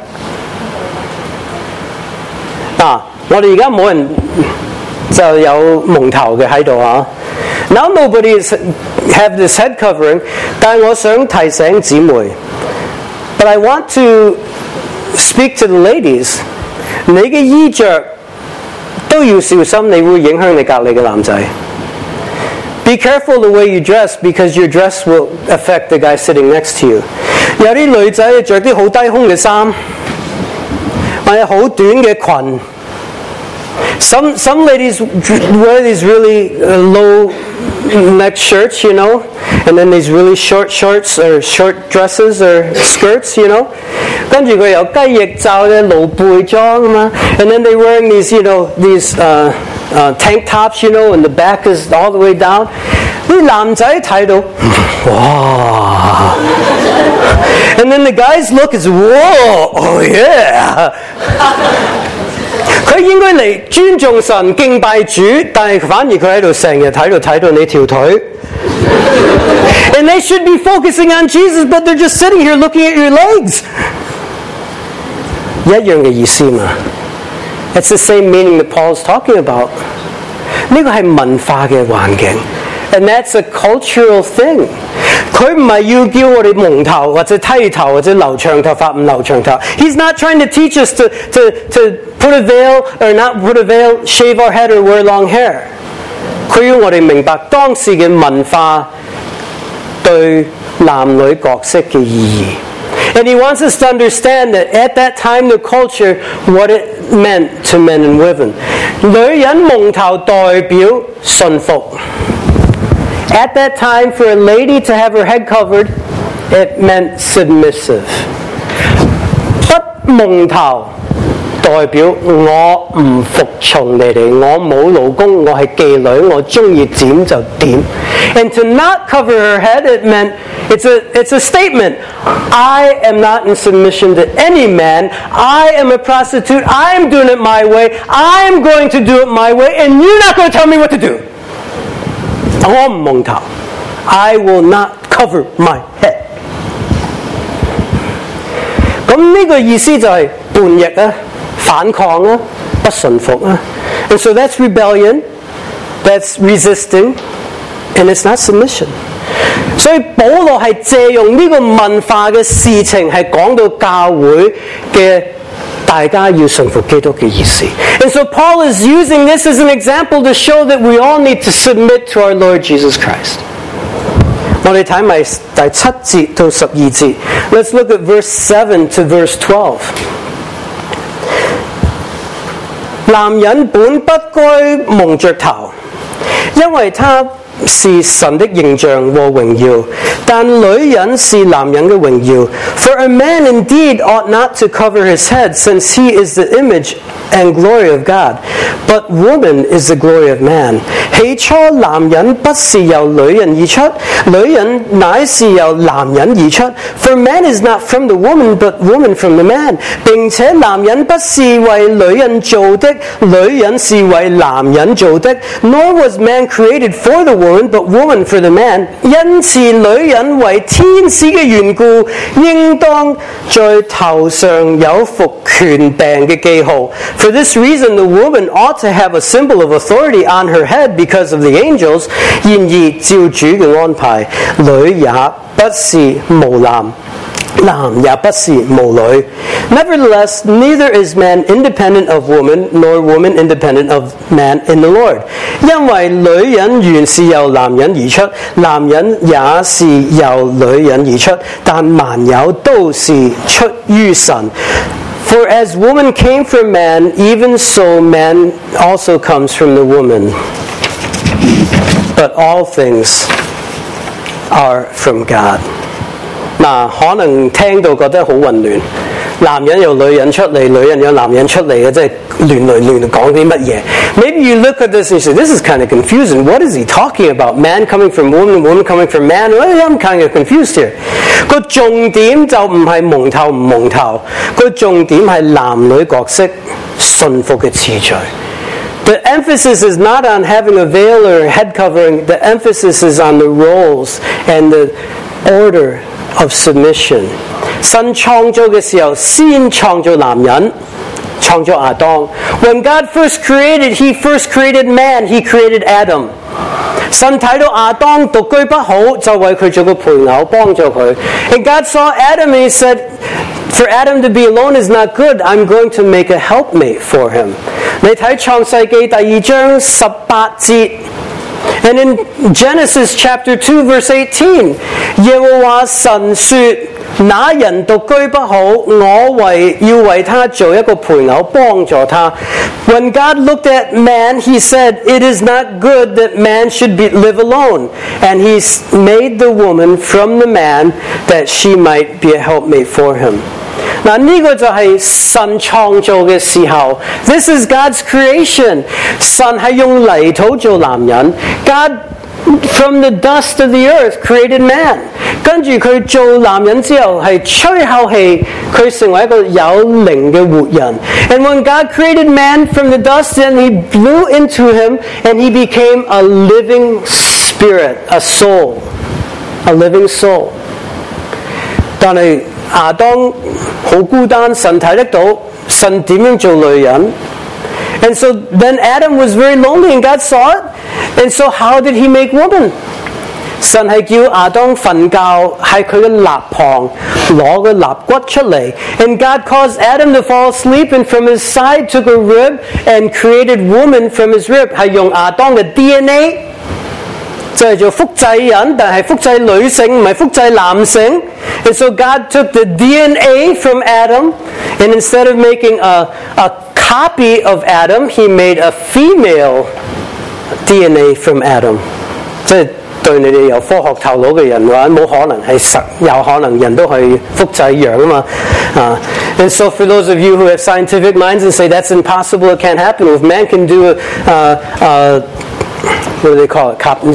我哋而家冇人就有蒙頭嘅喺度啊。Now nobody have this head covering, 但係我想提醒姊妹。But I want to speak to the ladies. 你嘅衣着都要小心，你會影響你隔離嘅男仔。Be careful the way you dress, because your dress will affect the guy sitting next to you. 有啲女仔着啲好低胸嘅衫，或者好短嘅裙。Some ladies wear these really low neck shirts, you know, and then these really short shorts or short dresses or skirts, you know. 跟住佢有雞翼罩嘅露背裝啊嘛 ，and then they wearing these, you know, these tank tops, you know, and the back is all the way down. 啲男仔睇到，哇 ！And then the guys look and say, whoa, oh yeah. 佢應該嚟尊重神、敬拜主，但係反而佢喺度成日睇到你條腿。And they should be focusing on Jesus, but they're just sitting here looking at your legs. 一樣嘅意思嘛。It's the same meaning that Paul's talking about. 呢個係文化嘅環境。And that's a cultural thing. 佢唔係要叫我哋蒙頭或者剃頭或者留長頭髮唔留長頭。He's not trying to teach us to put a veil or not put a veil, shave our head or wear long hair. 佢要我哋明白當時嘅文化對男女角色嘅意義。And he wants us to understand that at that time, the culture, what it meant to men and women. 女人蒙頭代表順服。At that time, for a lady to have her head covered, it meant submissive. 不蒙頭代表我唔服從你哋，我冇老公，我係妓女，我中意點就點。And to not cover her head, it meant it's a statement. I am not in submission to any man. I am a prostitute. I am doing it my way. I am going to do it my way, and you're not going to tell me what to do. 我唔蒙頭 I will not cover my head. 咁呢個意思就係叛逆啊、反抗啊、不順服啊。And so that's rebellion, that's resisting, and it's not submission. 所以保羅係借用呢個文化嘅事情，係講到教會嘅大家要順服基督嘅意思。And so Paul is using this as an example to show that we all need to submit to our Lord Jesus Christ. 我哋睇埋第7節到12節。Let's look at verse 7 to verse 12. 男人本不該蒙着頭，因為他是神的形象和榮耀，但女人是男人的榮耀。For a man indeed ought not to cover his head, since he is the image and glory of God, but woman is the glory of man. 起初男人不是由女人而出，女人乃是由男人而出。For man is not from the woman, but woman from the man. 並且男人不是為女人做的，女人是為男人做的。Nor was man created for the woman, but woman for the man. 因此女人為天使嘅緣故，應當在頭上有服權柄嘅記號。For this reason, the woman ought to have a symbol of authority on her head because of the angels. 然而照主嘅安排，女也不是無男，男也不是無女。Nevertheless, neither is man independent of woman, nor woman independent of man in the Lord. 因為女人原是由男人而出，男人也是由女人而出，但萬有都是出於神。For as woman came from man, even so man also comes from the woman. but all things are from God. 嗱，可能聽到覺得好混亂，男人由女人出嚟，女人由男人出嚟嘅，即係亂嚟亂嚟講啲乜嘢 ？Maybe you look at this and you say, this is kind of confusing. What is he talking about? Man coming from woman, woman coming from man? Well, I'm kind of confused here. 個重點就唔係蒙頭唔蒙頭，個重點係男女角色順服嘅次序。The emphasis is not on having a veil or a head covering. The emphasis is on the roles and the order of submission. 神創造嘅時候，先創造男人，創造亞當。When God first created, He first created man. He created Adam. 神睇到亞當獨居不好，就為佢做個配偶，幫助佢。And God saw Adam and He said, for Adam to be alone is not good. I'm going to make a helpmate for him. 你睇創世記第2章18節。And in Genesis chapter 2 verse 18, 耶和華神說，那人獨居不好，我要為他做一個配偶，幫助他。When God looked at man, He said, it is not good that man should live alone. And He made the woman from the man that she might be a helpmate for him. 嗱，呢個就係神創造嘅時候 This is God's creation. 神係用泥土做男人 God from the dust of the earth created man. 跟住佢做男人之後係吹口氣，佢成為一個有靈嘅活人。And when God created man from the dust, then He blew into him and he became a living spirit, a soul, a living soul. 但係亞當好孤單，神睇得到神點樣做女人。And so then Adam was very lonely and God saw it. And so how did He make woman? 神係叫亞當瞓覺喺佢嘅肋旁攞個肋骨出嚟。And God caused Adam to fall asleep and from his side took a rib and created woman from his rib. 係用亞當嘅 DNA 就係做複製人，但係複製女性唔係複製男性。And so God took the DNA from Adam, and instead of making a copy of Adam, He made a female DNA from Adam. 即係對你哋有科學頭腦嘅人話，冇可能係實有可能人都可以複製樣啊嘛。And so for those of you who have scientific minds and say that's impossible, it can't happen. If man can do what do they call it?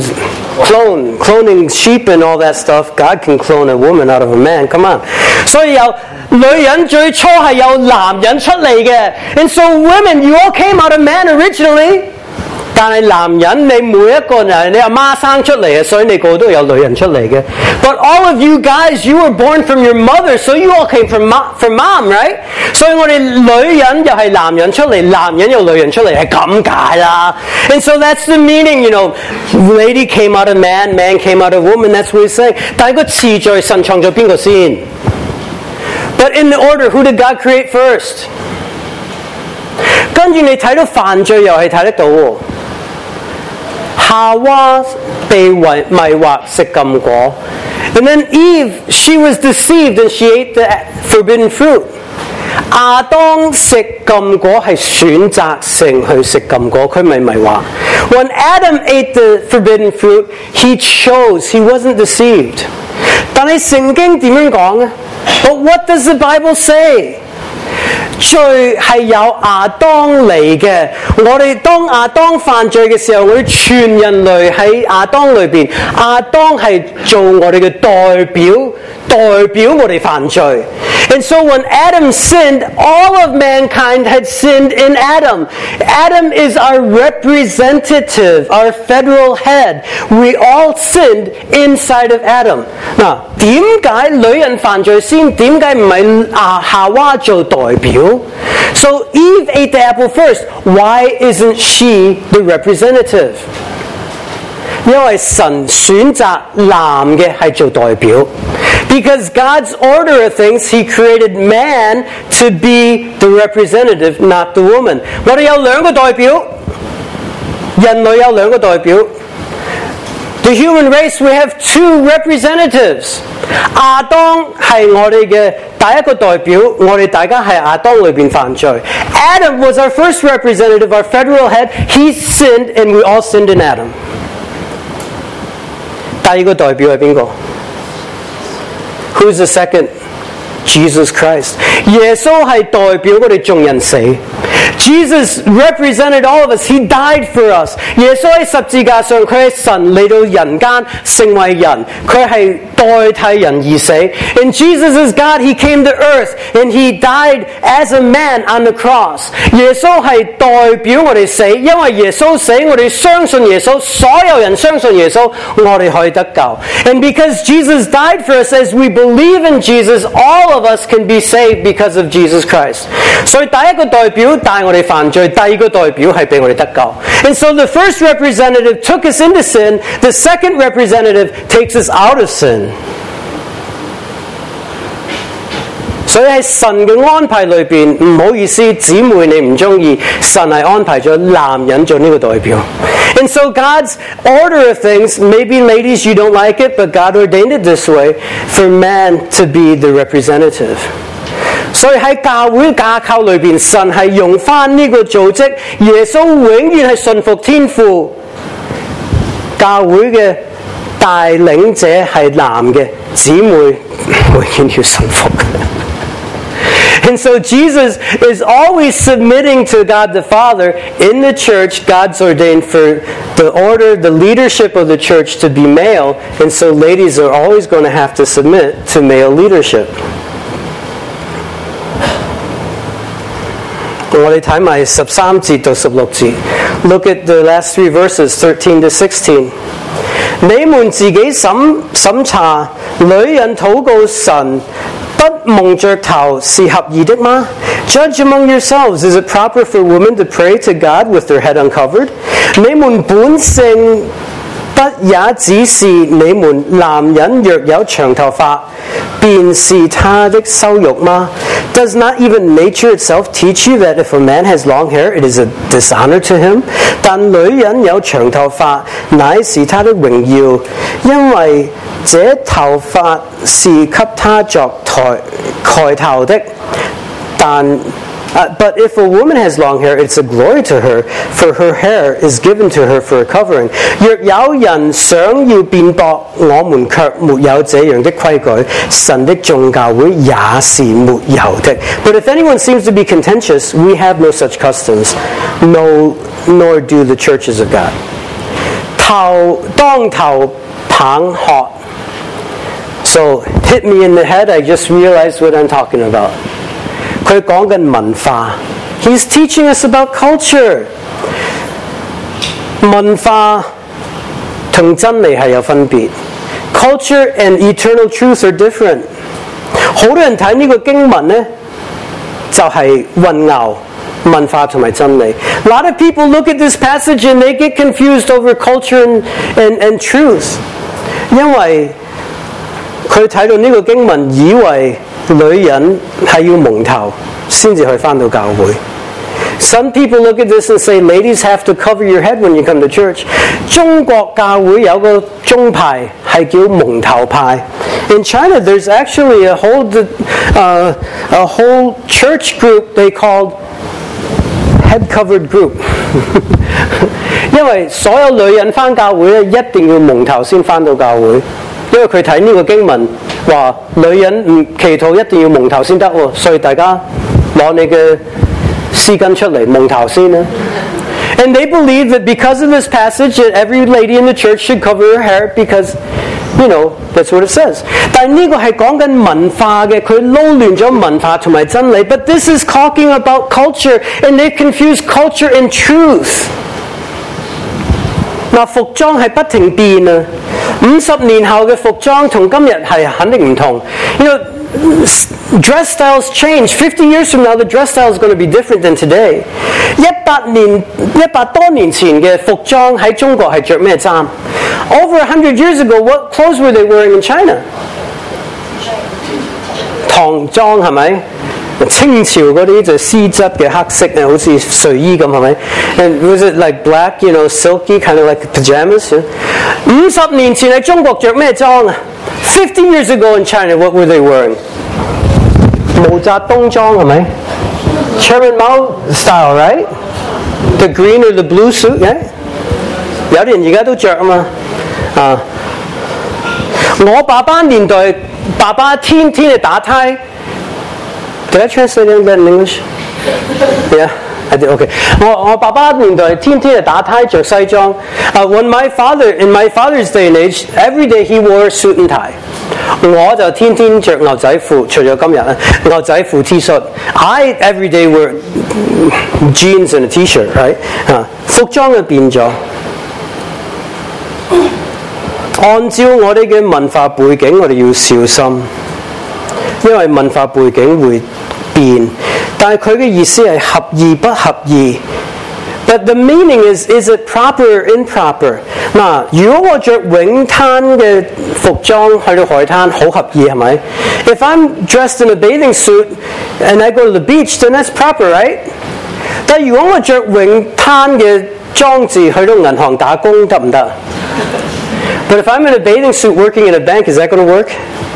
Cloning sheep and all that stuff. God can clone a woman out of a man. Come on. 所以由女人最初係由男人出嚟嘅。And so women, you all came out of man originally. 但係男人你每一個人你阿媽生出嚟嘅，所以你個個都有女人出嚟嘅。But all of you guys, you were born from your mother, so you all came from mom, right? 所以我哋女人又係男人出嚟，男人又女人出嚟，係咁解啦。And so that's the meaning, you know, lady came out of man, man came out of woman. That's what he's saying. 但係個次序神創造邊個先 ？But in the order, who did God create first? 跟住你睇到犯罪又係睇得到喎。夏娃被迷惑食禁果 and then Eve, she was deceived and she ate the forbidden fruit. 亞當食禁果係選擇性去食禁果，佢咪迷惑。When Adam ate the forbidden fruit, he chose, he wasn't deceived. 但係聖經點樣講呢？ But what does the Bible say? 罪係由亞當嚟嘅，我哋當亞當犯罪嘅時候，我哋全人類喺亞當裏邊，亞當係做我哋嘅代表我哋犯罪。And so when Adam sinned, all of mankind had sinned in Adam. Adam is our representative, our federal head. We all sinned inside of Adam. 嗱，點解女人犯罪先？點解唔係夏娃做代表？ So Eve ate the apple first. Why isn't she the representative? 因為神選擇男嘅係做代表。Because God's order of things, He created man to be the representative, not the woman. 我哋有兩個代表，人類有兩個代表。The human race, we have two representatives. 亞當係我哋嘅第一個代表，我哋大家係亞當裏邊犯罪。Adam was our first representative, our federal head. He sinned and we all sinned in Adam. 第二個代表係邊個 ？Who's the second? Jesus Christ. 耶穌係代表我哋眾人死。Jesus represented all of us. He died for us. 耶穌喺十字架上，佢係神嚟到人間成為人，佢係代替人而死。And Jesus is God. He came to earth and He died as a man on the cross. 耶穌係代表我哋死，因為耶穌死，我哋相信耶穌，所有人相信耶穌，我哋可以得救。And because Jesus died for us, as we believe in Jesus, all of us can be saved because of Jesus Christ. 所以第一個代表帶我哋犯罪，第二個代表係俾我哋得救。And so the first representative took us into sin, the second representative takes us out of sin. 所以喺神嘅安排裏邊，唔好意思，姊妹你唔中意，神係安排咗男人做呢個代表。And so God's order of things, maybe ladies you don't like it, but God ordained it this way for man to be the representative. 所以喺教會架構裏邊，神係用翻呢個組織，耶穌永遠係順服天父。教會嘅帶領者係男嘅，姊妹永遠要順服。And so Jesus is always submitting to God the Father. In the church, God's ordained for the order, the leadership of the church to be male. And so ladies are always going to have to submit to male leadership. 我哋睇埋13節到16節。Look at the last three verses, 13 to 16. 你們自己審查，女人禱告神不蒙着頭是合宜的嗎？ Judge among yourselves, is it proper for women to pray to God with their head uncovered? 你們本性不也只是你們男人若有長頭髮，便是他的羞辱嗎？ Does not even nature itself teach you that if a man has long hair, it is a dishonor to him? 但女人有長頭髮，乃是他的榮耀，因為這頭髮是給他作蓋頭的。But if a woman has long hair, it's a glory to her, for her hair is given to her for a covering. 若有人想要辯駁，我們卻沒有這樣的規矩，神的眾教會也是沒有的。But if anyone seems to be contentious, we have no such customs, nor do the churches of God. 當頭棒喝。So, hit me in the head, I just realized what I'm talking about. 佢講緊文化 He's teaching us about culture. 文化同真理係有分別 Culture and eternal truth are different. 好多人睇呢個經文呢，就係混淆文化同埋真理 A lot of people look at this passage and they get confused over culture and truth. 因為佢睇到呢個經文，以為女人係要蒙頭先至去返到教會。Some people look at this and say, ladies have to cover your head when you come to church. 中國教會有個宗派係叫蒙頭派。In China, there's actually a whole church group they called head-covered group. 因為所有女人返教會咧，一定要蒙頭先返到教會。因為佢睇呢個經文話女人唔祈禱一定要蒙頭先得喎，所以大家攞你嘅絲巾出嚟蒙頭先啦。And they believe that because of this passage that every lady in the church should cover her hair because, that's what it says. 但係呢個係講緊文化嘅，佢撈亂咗文化同埋真理。But this is talking about culture and they confuse culture and truth. 嗱，服裝係不停變啊！50年後嘅服裝同今日係肯定唔同。Dress styles change. 50 years from now, the dress style is going to be different than today. 100多年前嘅服裝喺中國係着咩衫 ？Over 100 years ago, what clothes were they wearing in China? 唐裝係咪？清朝嗰啲就絲質嘅黑色啊，好似睡衣咁係咪 ？And was it like black, silky, kind of like pajamas? 50年前喺中國着咩裝啊 ？50 years ago in China, what were they wearing? 毛澤東裝係咪 ？Chairman Mao style, right? The green or the blue suit, right? 有啲人而家都着啊嘛， 我爸爸年代，爸爸天天去打呔。Did I translate that in English? Yeah, I did. Okay. 我爸爸年代天天去打呔着西裝。When in my father's day and age, every day he wore a suit and tie. 我就天天着牛仔褲，除咗今日咧，牛仔褲 T-shirt。I every day wear jeans and a T-shirt, right? 服裝就變咗。按照我哋嘅文化背景，我哋要小心，因為文化背景會變。但係佢嘅意思係合意不合意。But the meaning is it proper or improper? 嗱，如果我着泳灘嘅服裝去到海灘，好合意係咪 ？If I'm dressed in a bathing suit and I go to the beach, then that's proper, right? 但係如果我着泳灘嘅裝置去到銀行打工，得唔得 ？But if I'm in a bathing suit working in a bank, is that going to work?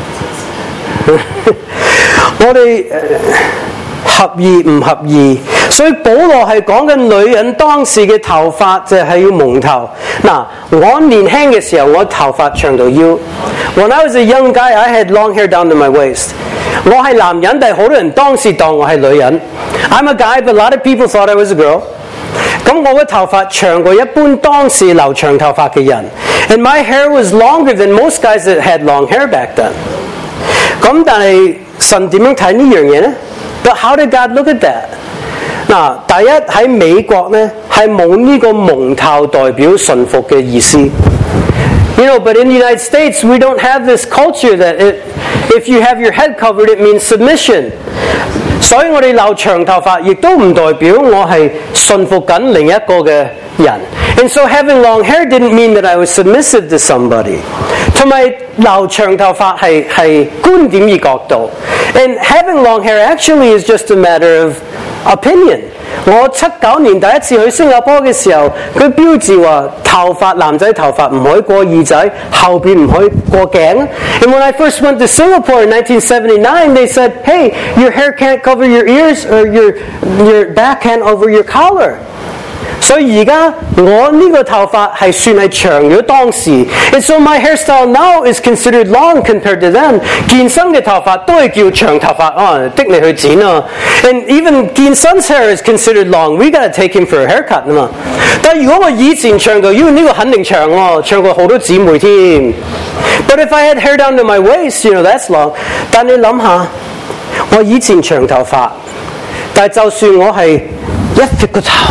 我哋合意唔合意？所以保羅係講緊女人當時嘅頭髮就係要蒙頭。嗱，我年輕嘅時候，我頭髮長到腰。When I was a young guy, I had long hair down to my waist. 我係男人，但係好多人當時當我係女人。I'm a guy, but a lot of people thought I was a girl. 咁我嘅頭髮長過一般當時留長頭髮嘅人。And my hair was longer than most guys that had long hair back then. 咁但係神點樣睇呢樣嘢呢？ But how did God look at that? 嗱，第一喺美國咧係冇呢個蒙頭代表順服嘅意思。You know, but in the United States, we don't have this culture that if you have your head covered, it means submission. 所以我哋留長頭髮，亦都唔代表我係順服緊另一個嘅人。And so having long hair didn't mean that I was submissive to somebody. 同埋留長頭髮係觀點與角度。And having long hair actually is just a matter of opinion. 我79年第一次去新加坡嘅時候，佢標誌話頭髮男仔頭髮唔可以過耳仔，後邊唔可以過頸。And when I first went to Singapore in 1979, they said, "Hey, your hair can't cover your ears, or your back can't over your collar." 所以而家我呢個頭髮係算係長咗當時 ，and so my hairstyle now is considered long compared to them。健身嘅頭髮都係叫長頭髮啊，的你去剪啊。And even 健身 hair is considered long. We gotta take him for a haircut 啊嘛。但係如果我以前長到，呢個肯定長喎，長過好多姊妹添。But if I had hair down to my waist, you know that's long。但你諗下，我以前長頭髮，但係就算我係一撇個頭，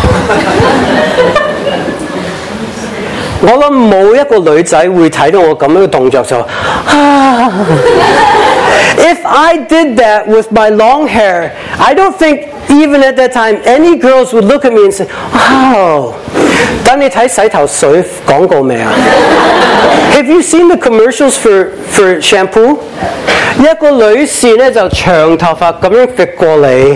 我諗冇一個女仔會睇到我咁樣嘅動作就If I did that with my long hair, I don't think even at that time any girls would look at me and say, "Wow." 等你睇洗頭水廣告未啊 ？Have you seen the commercials for shampoo？ 一個女士咧就長頭髮咁樣揈過嚟。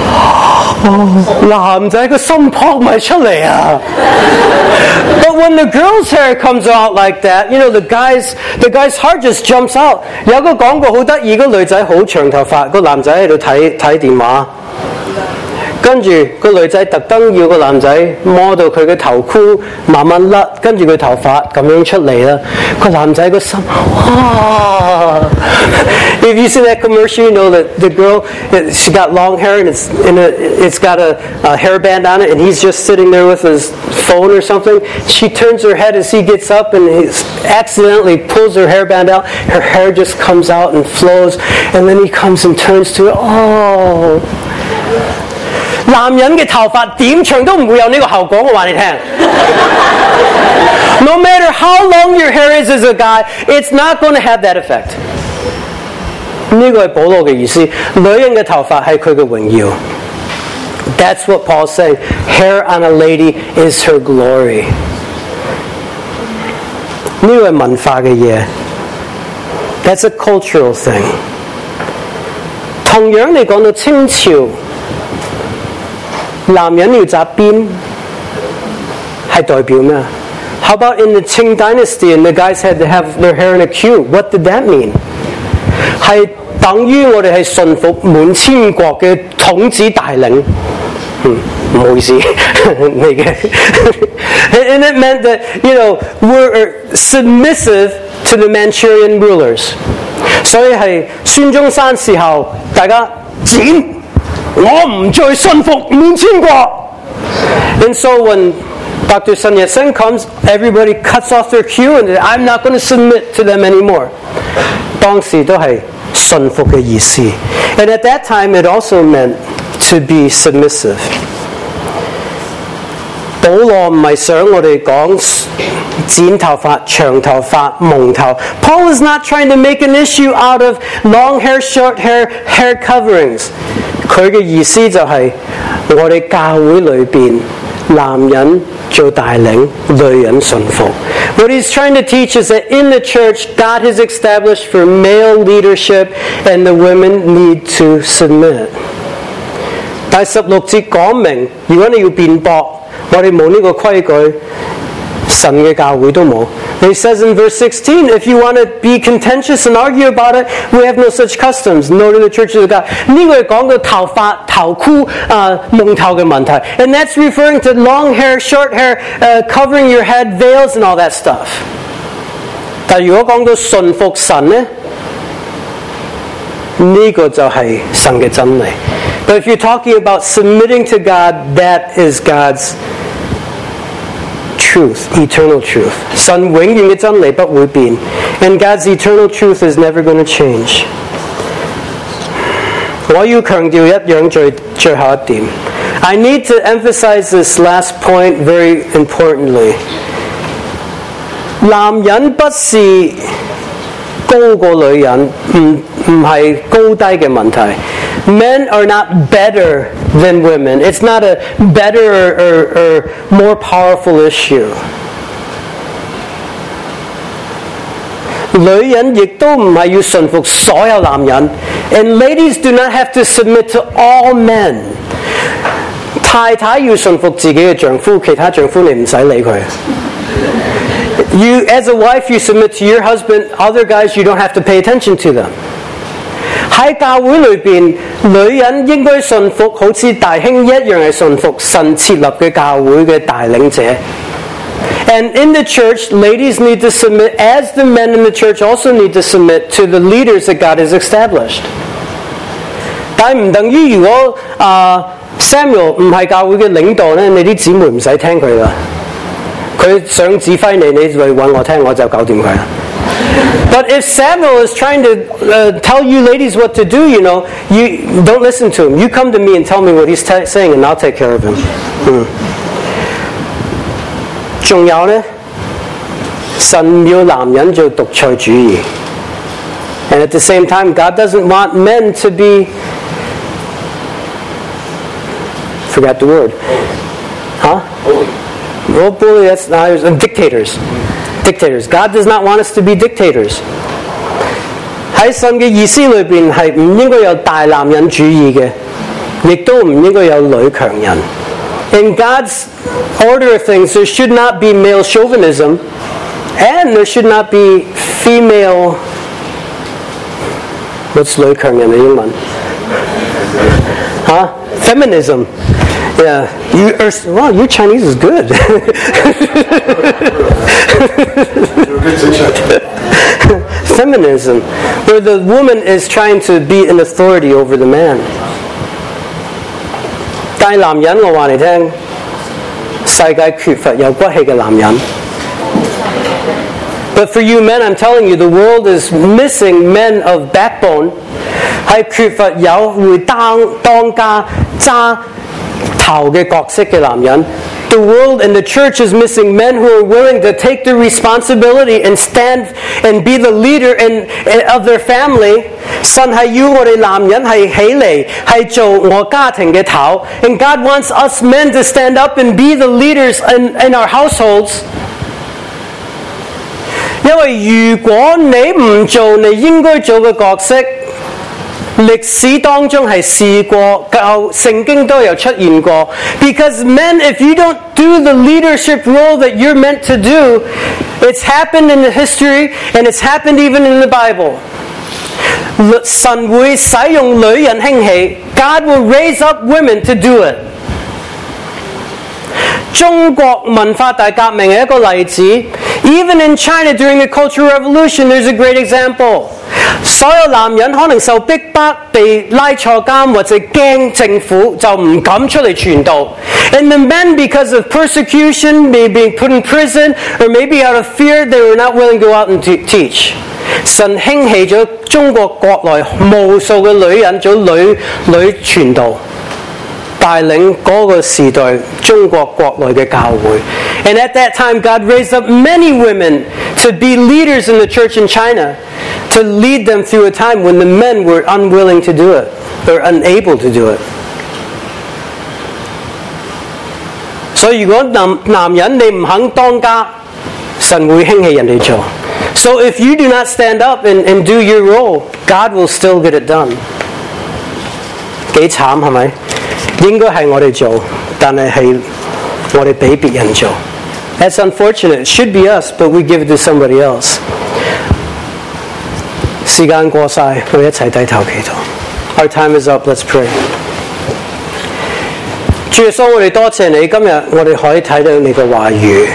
男仔個心撲埋出嚟啊 ！But when the girl's hair comes out like that, you know the guy's heart just jumps out. 有個廣告好得意，個女仔好長頭髮，個男仔喺度睇電話，跟住個女仔特登要個男仔摸到佢嘅頭箍慢慢甩，跟住佢頭髮咁樣出嚟啦。個男仔個心哇 ！If you see that commercial, you know that the girl she got long hair and it's got a hairband on it, and he's just sitting there with his phone or something. She turns her head as he gets up, and he accidentally pulls her hairband out. Her hair just comes out and flows, and then he comes and turns to it. Oh! 男人嘅頭髮點長都唔會有呢個後果，我話你聽。No matter how long your hair is as a guy, it's not going to have that effect. 呢個係保羅嘅意思，女人嘅頭髮係佢嘅榮耀。That's what Paul's saying. Hair on a lady is her glory. 呢個係文化嘅嘢。That's a cultural thing. 同樣你講到清朝。男人要紮辮係代表咩 How about in the Qing dynasty and the guys had to have their hair in a queue? What did that mean? 係等於我哋係順服滿千國嘅統治大領。唔好意思，你嘅。And it meant that, you know, we're submissive to the Manchurian rulers. 所以係孫中山時候，大家剪，我唔再信服滿清國。And so when Dr. Sun Yat-sen comes, everybody cuts off their cue and I'm not going to submit to them anymore. 當時都係信服嘅意思。And at that time, it also meant to be submissive. 保羅唔係想我哋講剪頭髮、長頭髮、蒙頭。Paul is not trying to make an issue out of long hair, short hair, hair coverings. 佢嘅意思就係我哋教會裏邊男人做帶領，女人順服。What he's trying to teach is that in the church, God has established for male leadership and the women need to submit. 第16節講明，如果你要辯駁，我哋冇呢個規矩，神嘅教會都冇。He says in verse 16, if you want to be contentious and argue about it, we have no such customs, nor do the churches of God. 呢個係講到頭髮、頭箍、蒙頭嘅問題。And that's referring to long hair, short hair, covering your head, veils and all that stuff. 但係如果講到順服神呢，呢個就係神嘅真理。But if you're talking about submitting to God, that is God's truth, eternal truth. 神永遠嘅真理不會變 and God's eternal truth is never going to change. 我要強調一樣最後一點。I need to emphasize this last point very importantly. 男人不是高過女人，唔係高低嘅問題。Men are not better than women. It's not a better or more powerful issue. 女人亦都唔係要順服所有男人。And ladies do not have to submit to all men. 太太要順服自己嘅丈夫，其他丈夫你唔使理佢。You, as a wife, you submit to your husband. Other guys, you don't have to pay attention to them. 喺教會裏邊，女人應該順服，好似大兄一樣係順服神設立嘅教會嘅帶領者。And in the church, ladies need to submit, as the men in the church also need to submit to the leaders that God has established. 但係唔等於如果Samuel 唔係教會嘅領導咧，你啲姊妹唔使聽佢啦。佢想指揮你，你嚟揾我聽，我就搞掂佢啦。But if Samuel is trying to tell you ladies what to do, you know, you don't listen to him. You come to me and tell me what he's saying, and I'll take care of him. 仲有呢，神要男人做獨裁主義， and at the same time, God doesn't want men to be forgot the word, huh? Well, bully. That's not dictators. Dictators. God does not want us to be dictators. 喺神嘅意思裏邊係唔應該有大男人主義嘅，亦都唔應該有女強人。In God's order of things, there should not be male chauvinism, and there should not be female. What's 女強人嘅英文？嚇 ？Feminism. Yeah, your Chinese is good. Feminism, where the woman is trying to be an authority over the man. 但係男人，我話你聽，世界缺乏有骨氣嘅男人。But for you men, I'm telling you, the world is missing men of backbone. 係缺乏有會當家揸頭嘅角色嘅男人。The world and the church is missing men who are willing to take the responsibility and stand and be the leader of their family. 神係要我哋男人係起嚟，係做我家庭嘅頭。And God wants us men to stand up and be the leaders in our households. 因為如果你唔做你應該做嘅角色，歷史當中係試過，聖經都有出現過。Because men, if you don't do the leadership role that you're meant to do, it's happened in the history and it's happened even in the Bible. 神會使用女人興起，God will raise up women to do it. 中國文化大革命係一個例子。Even in China during the Cultural Revolution, there's a great example. 所有男人可能受逼迫，被拉坐監或者驚政府，就唔敢出嚟傳道。And the men, because of persecution, may be put in prison, or maybe out of fear, they were not willing to go out and teach. 神興起咗中國國內無數嘅女人做女傳道，帶領嗰個時代中國國內嘅教會。And at that time, God raised up many women to be leaders in the church in China, to lead them through a time when the men were unwilling to do it, or unable to do it. 所以如果男人你唔肯當家，神會興起人哋做。So if you do not stand up and do your role, God will still get it done. 幾慘係咪？應該係我哋做，但係我哋俾別人做。That's unfortunate. It should be us, but we give it to somebody else. 時間過晒，我哋一齊低頭祈禱。Our time is up. Let's pray. 主耶穌，我哋多謝你，今日我哋可以睇到你嘅話語。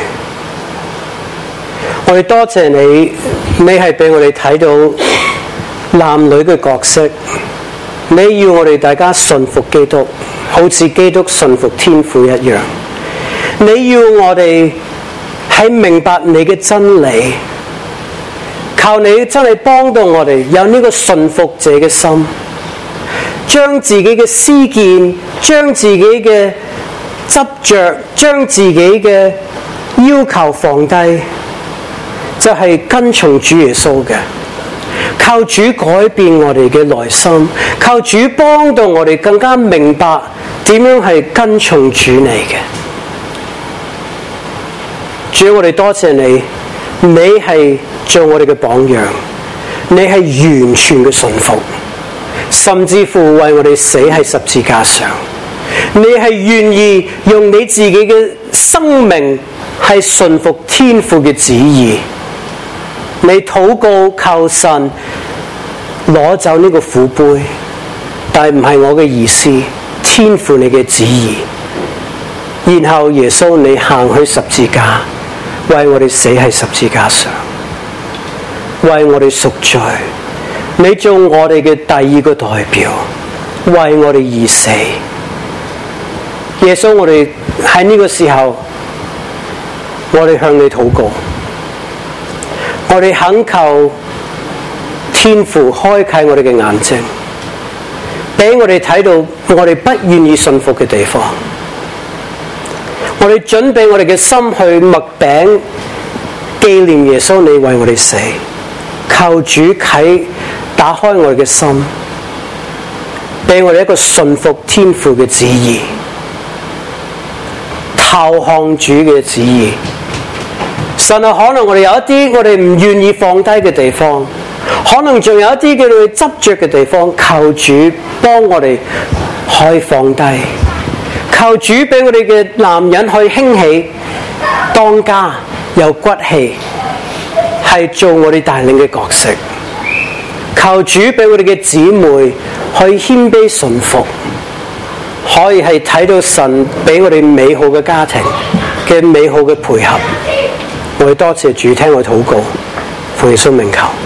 我哋多謝你，你係俾我哋睇到男女嘅角色。你要我哋大家順服基督，好似基督順服天父一樣。你要我哋喺明白你嘅真理，靠你真理幫到我哋有呢個順服者嘅心，將自己嘅私見，將自己嘅執着，將自己嘅要求放低，就係跟從主耶穌嘅。靠主改變我哋嘅內心，靠主幫到我哋更加明白點樣係跟從主你嘅。主，我哋多謝你，你係做我哋嘅榜樣，你係完全嘅順服，甚至乎為我哋死喺十字架上。你係願意用你自己嘅生命係順服天父嘅旨意。你禱告求神攞走呢個苦杯，但係唔係我嘅意思，天父你嘅旨意。然後耶穌你行去十字架，為我哋死喺十字架上，為我哋贖罪。你做我哋嘅第二個代表，為我哋而死。耶穌，我哋喺呢個時候，我哋向你禱告。我哋懇求天父開啟我哋嘅眼睛，俾我哋睇到我哋不願意信服嘅地方。我哋準備我哋嘅心去麥餅紀念耶穌你為我哋死。求主打開我哋嘅心，俾我哋一個信服天父嘅旨意，投降主嘅旨意。神啊，可能我哋有一啲我哋唔願意放低嘅地方，可能仲有一啲叫你執着嘅地方，求主幫我哋可以放低，求主俾我哋嘅男人去興起當家，有骨氣，係做我哋帶領嘅角色。求主俾我哋嘅姊妹去謙卑順服，可以係睇到神俾我哋美好嘅家庭嘅美好嘅配合。我哋多謝主聽我禱告，奉耶穌名求。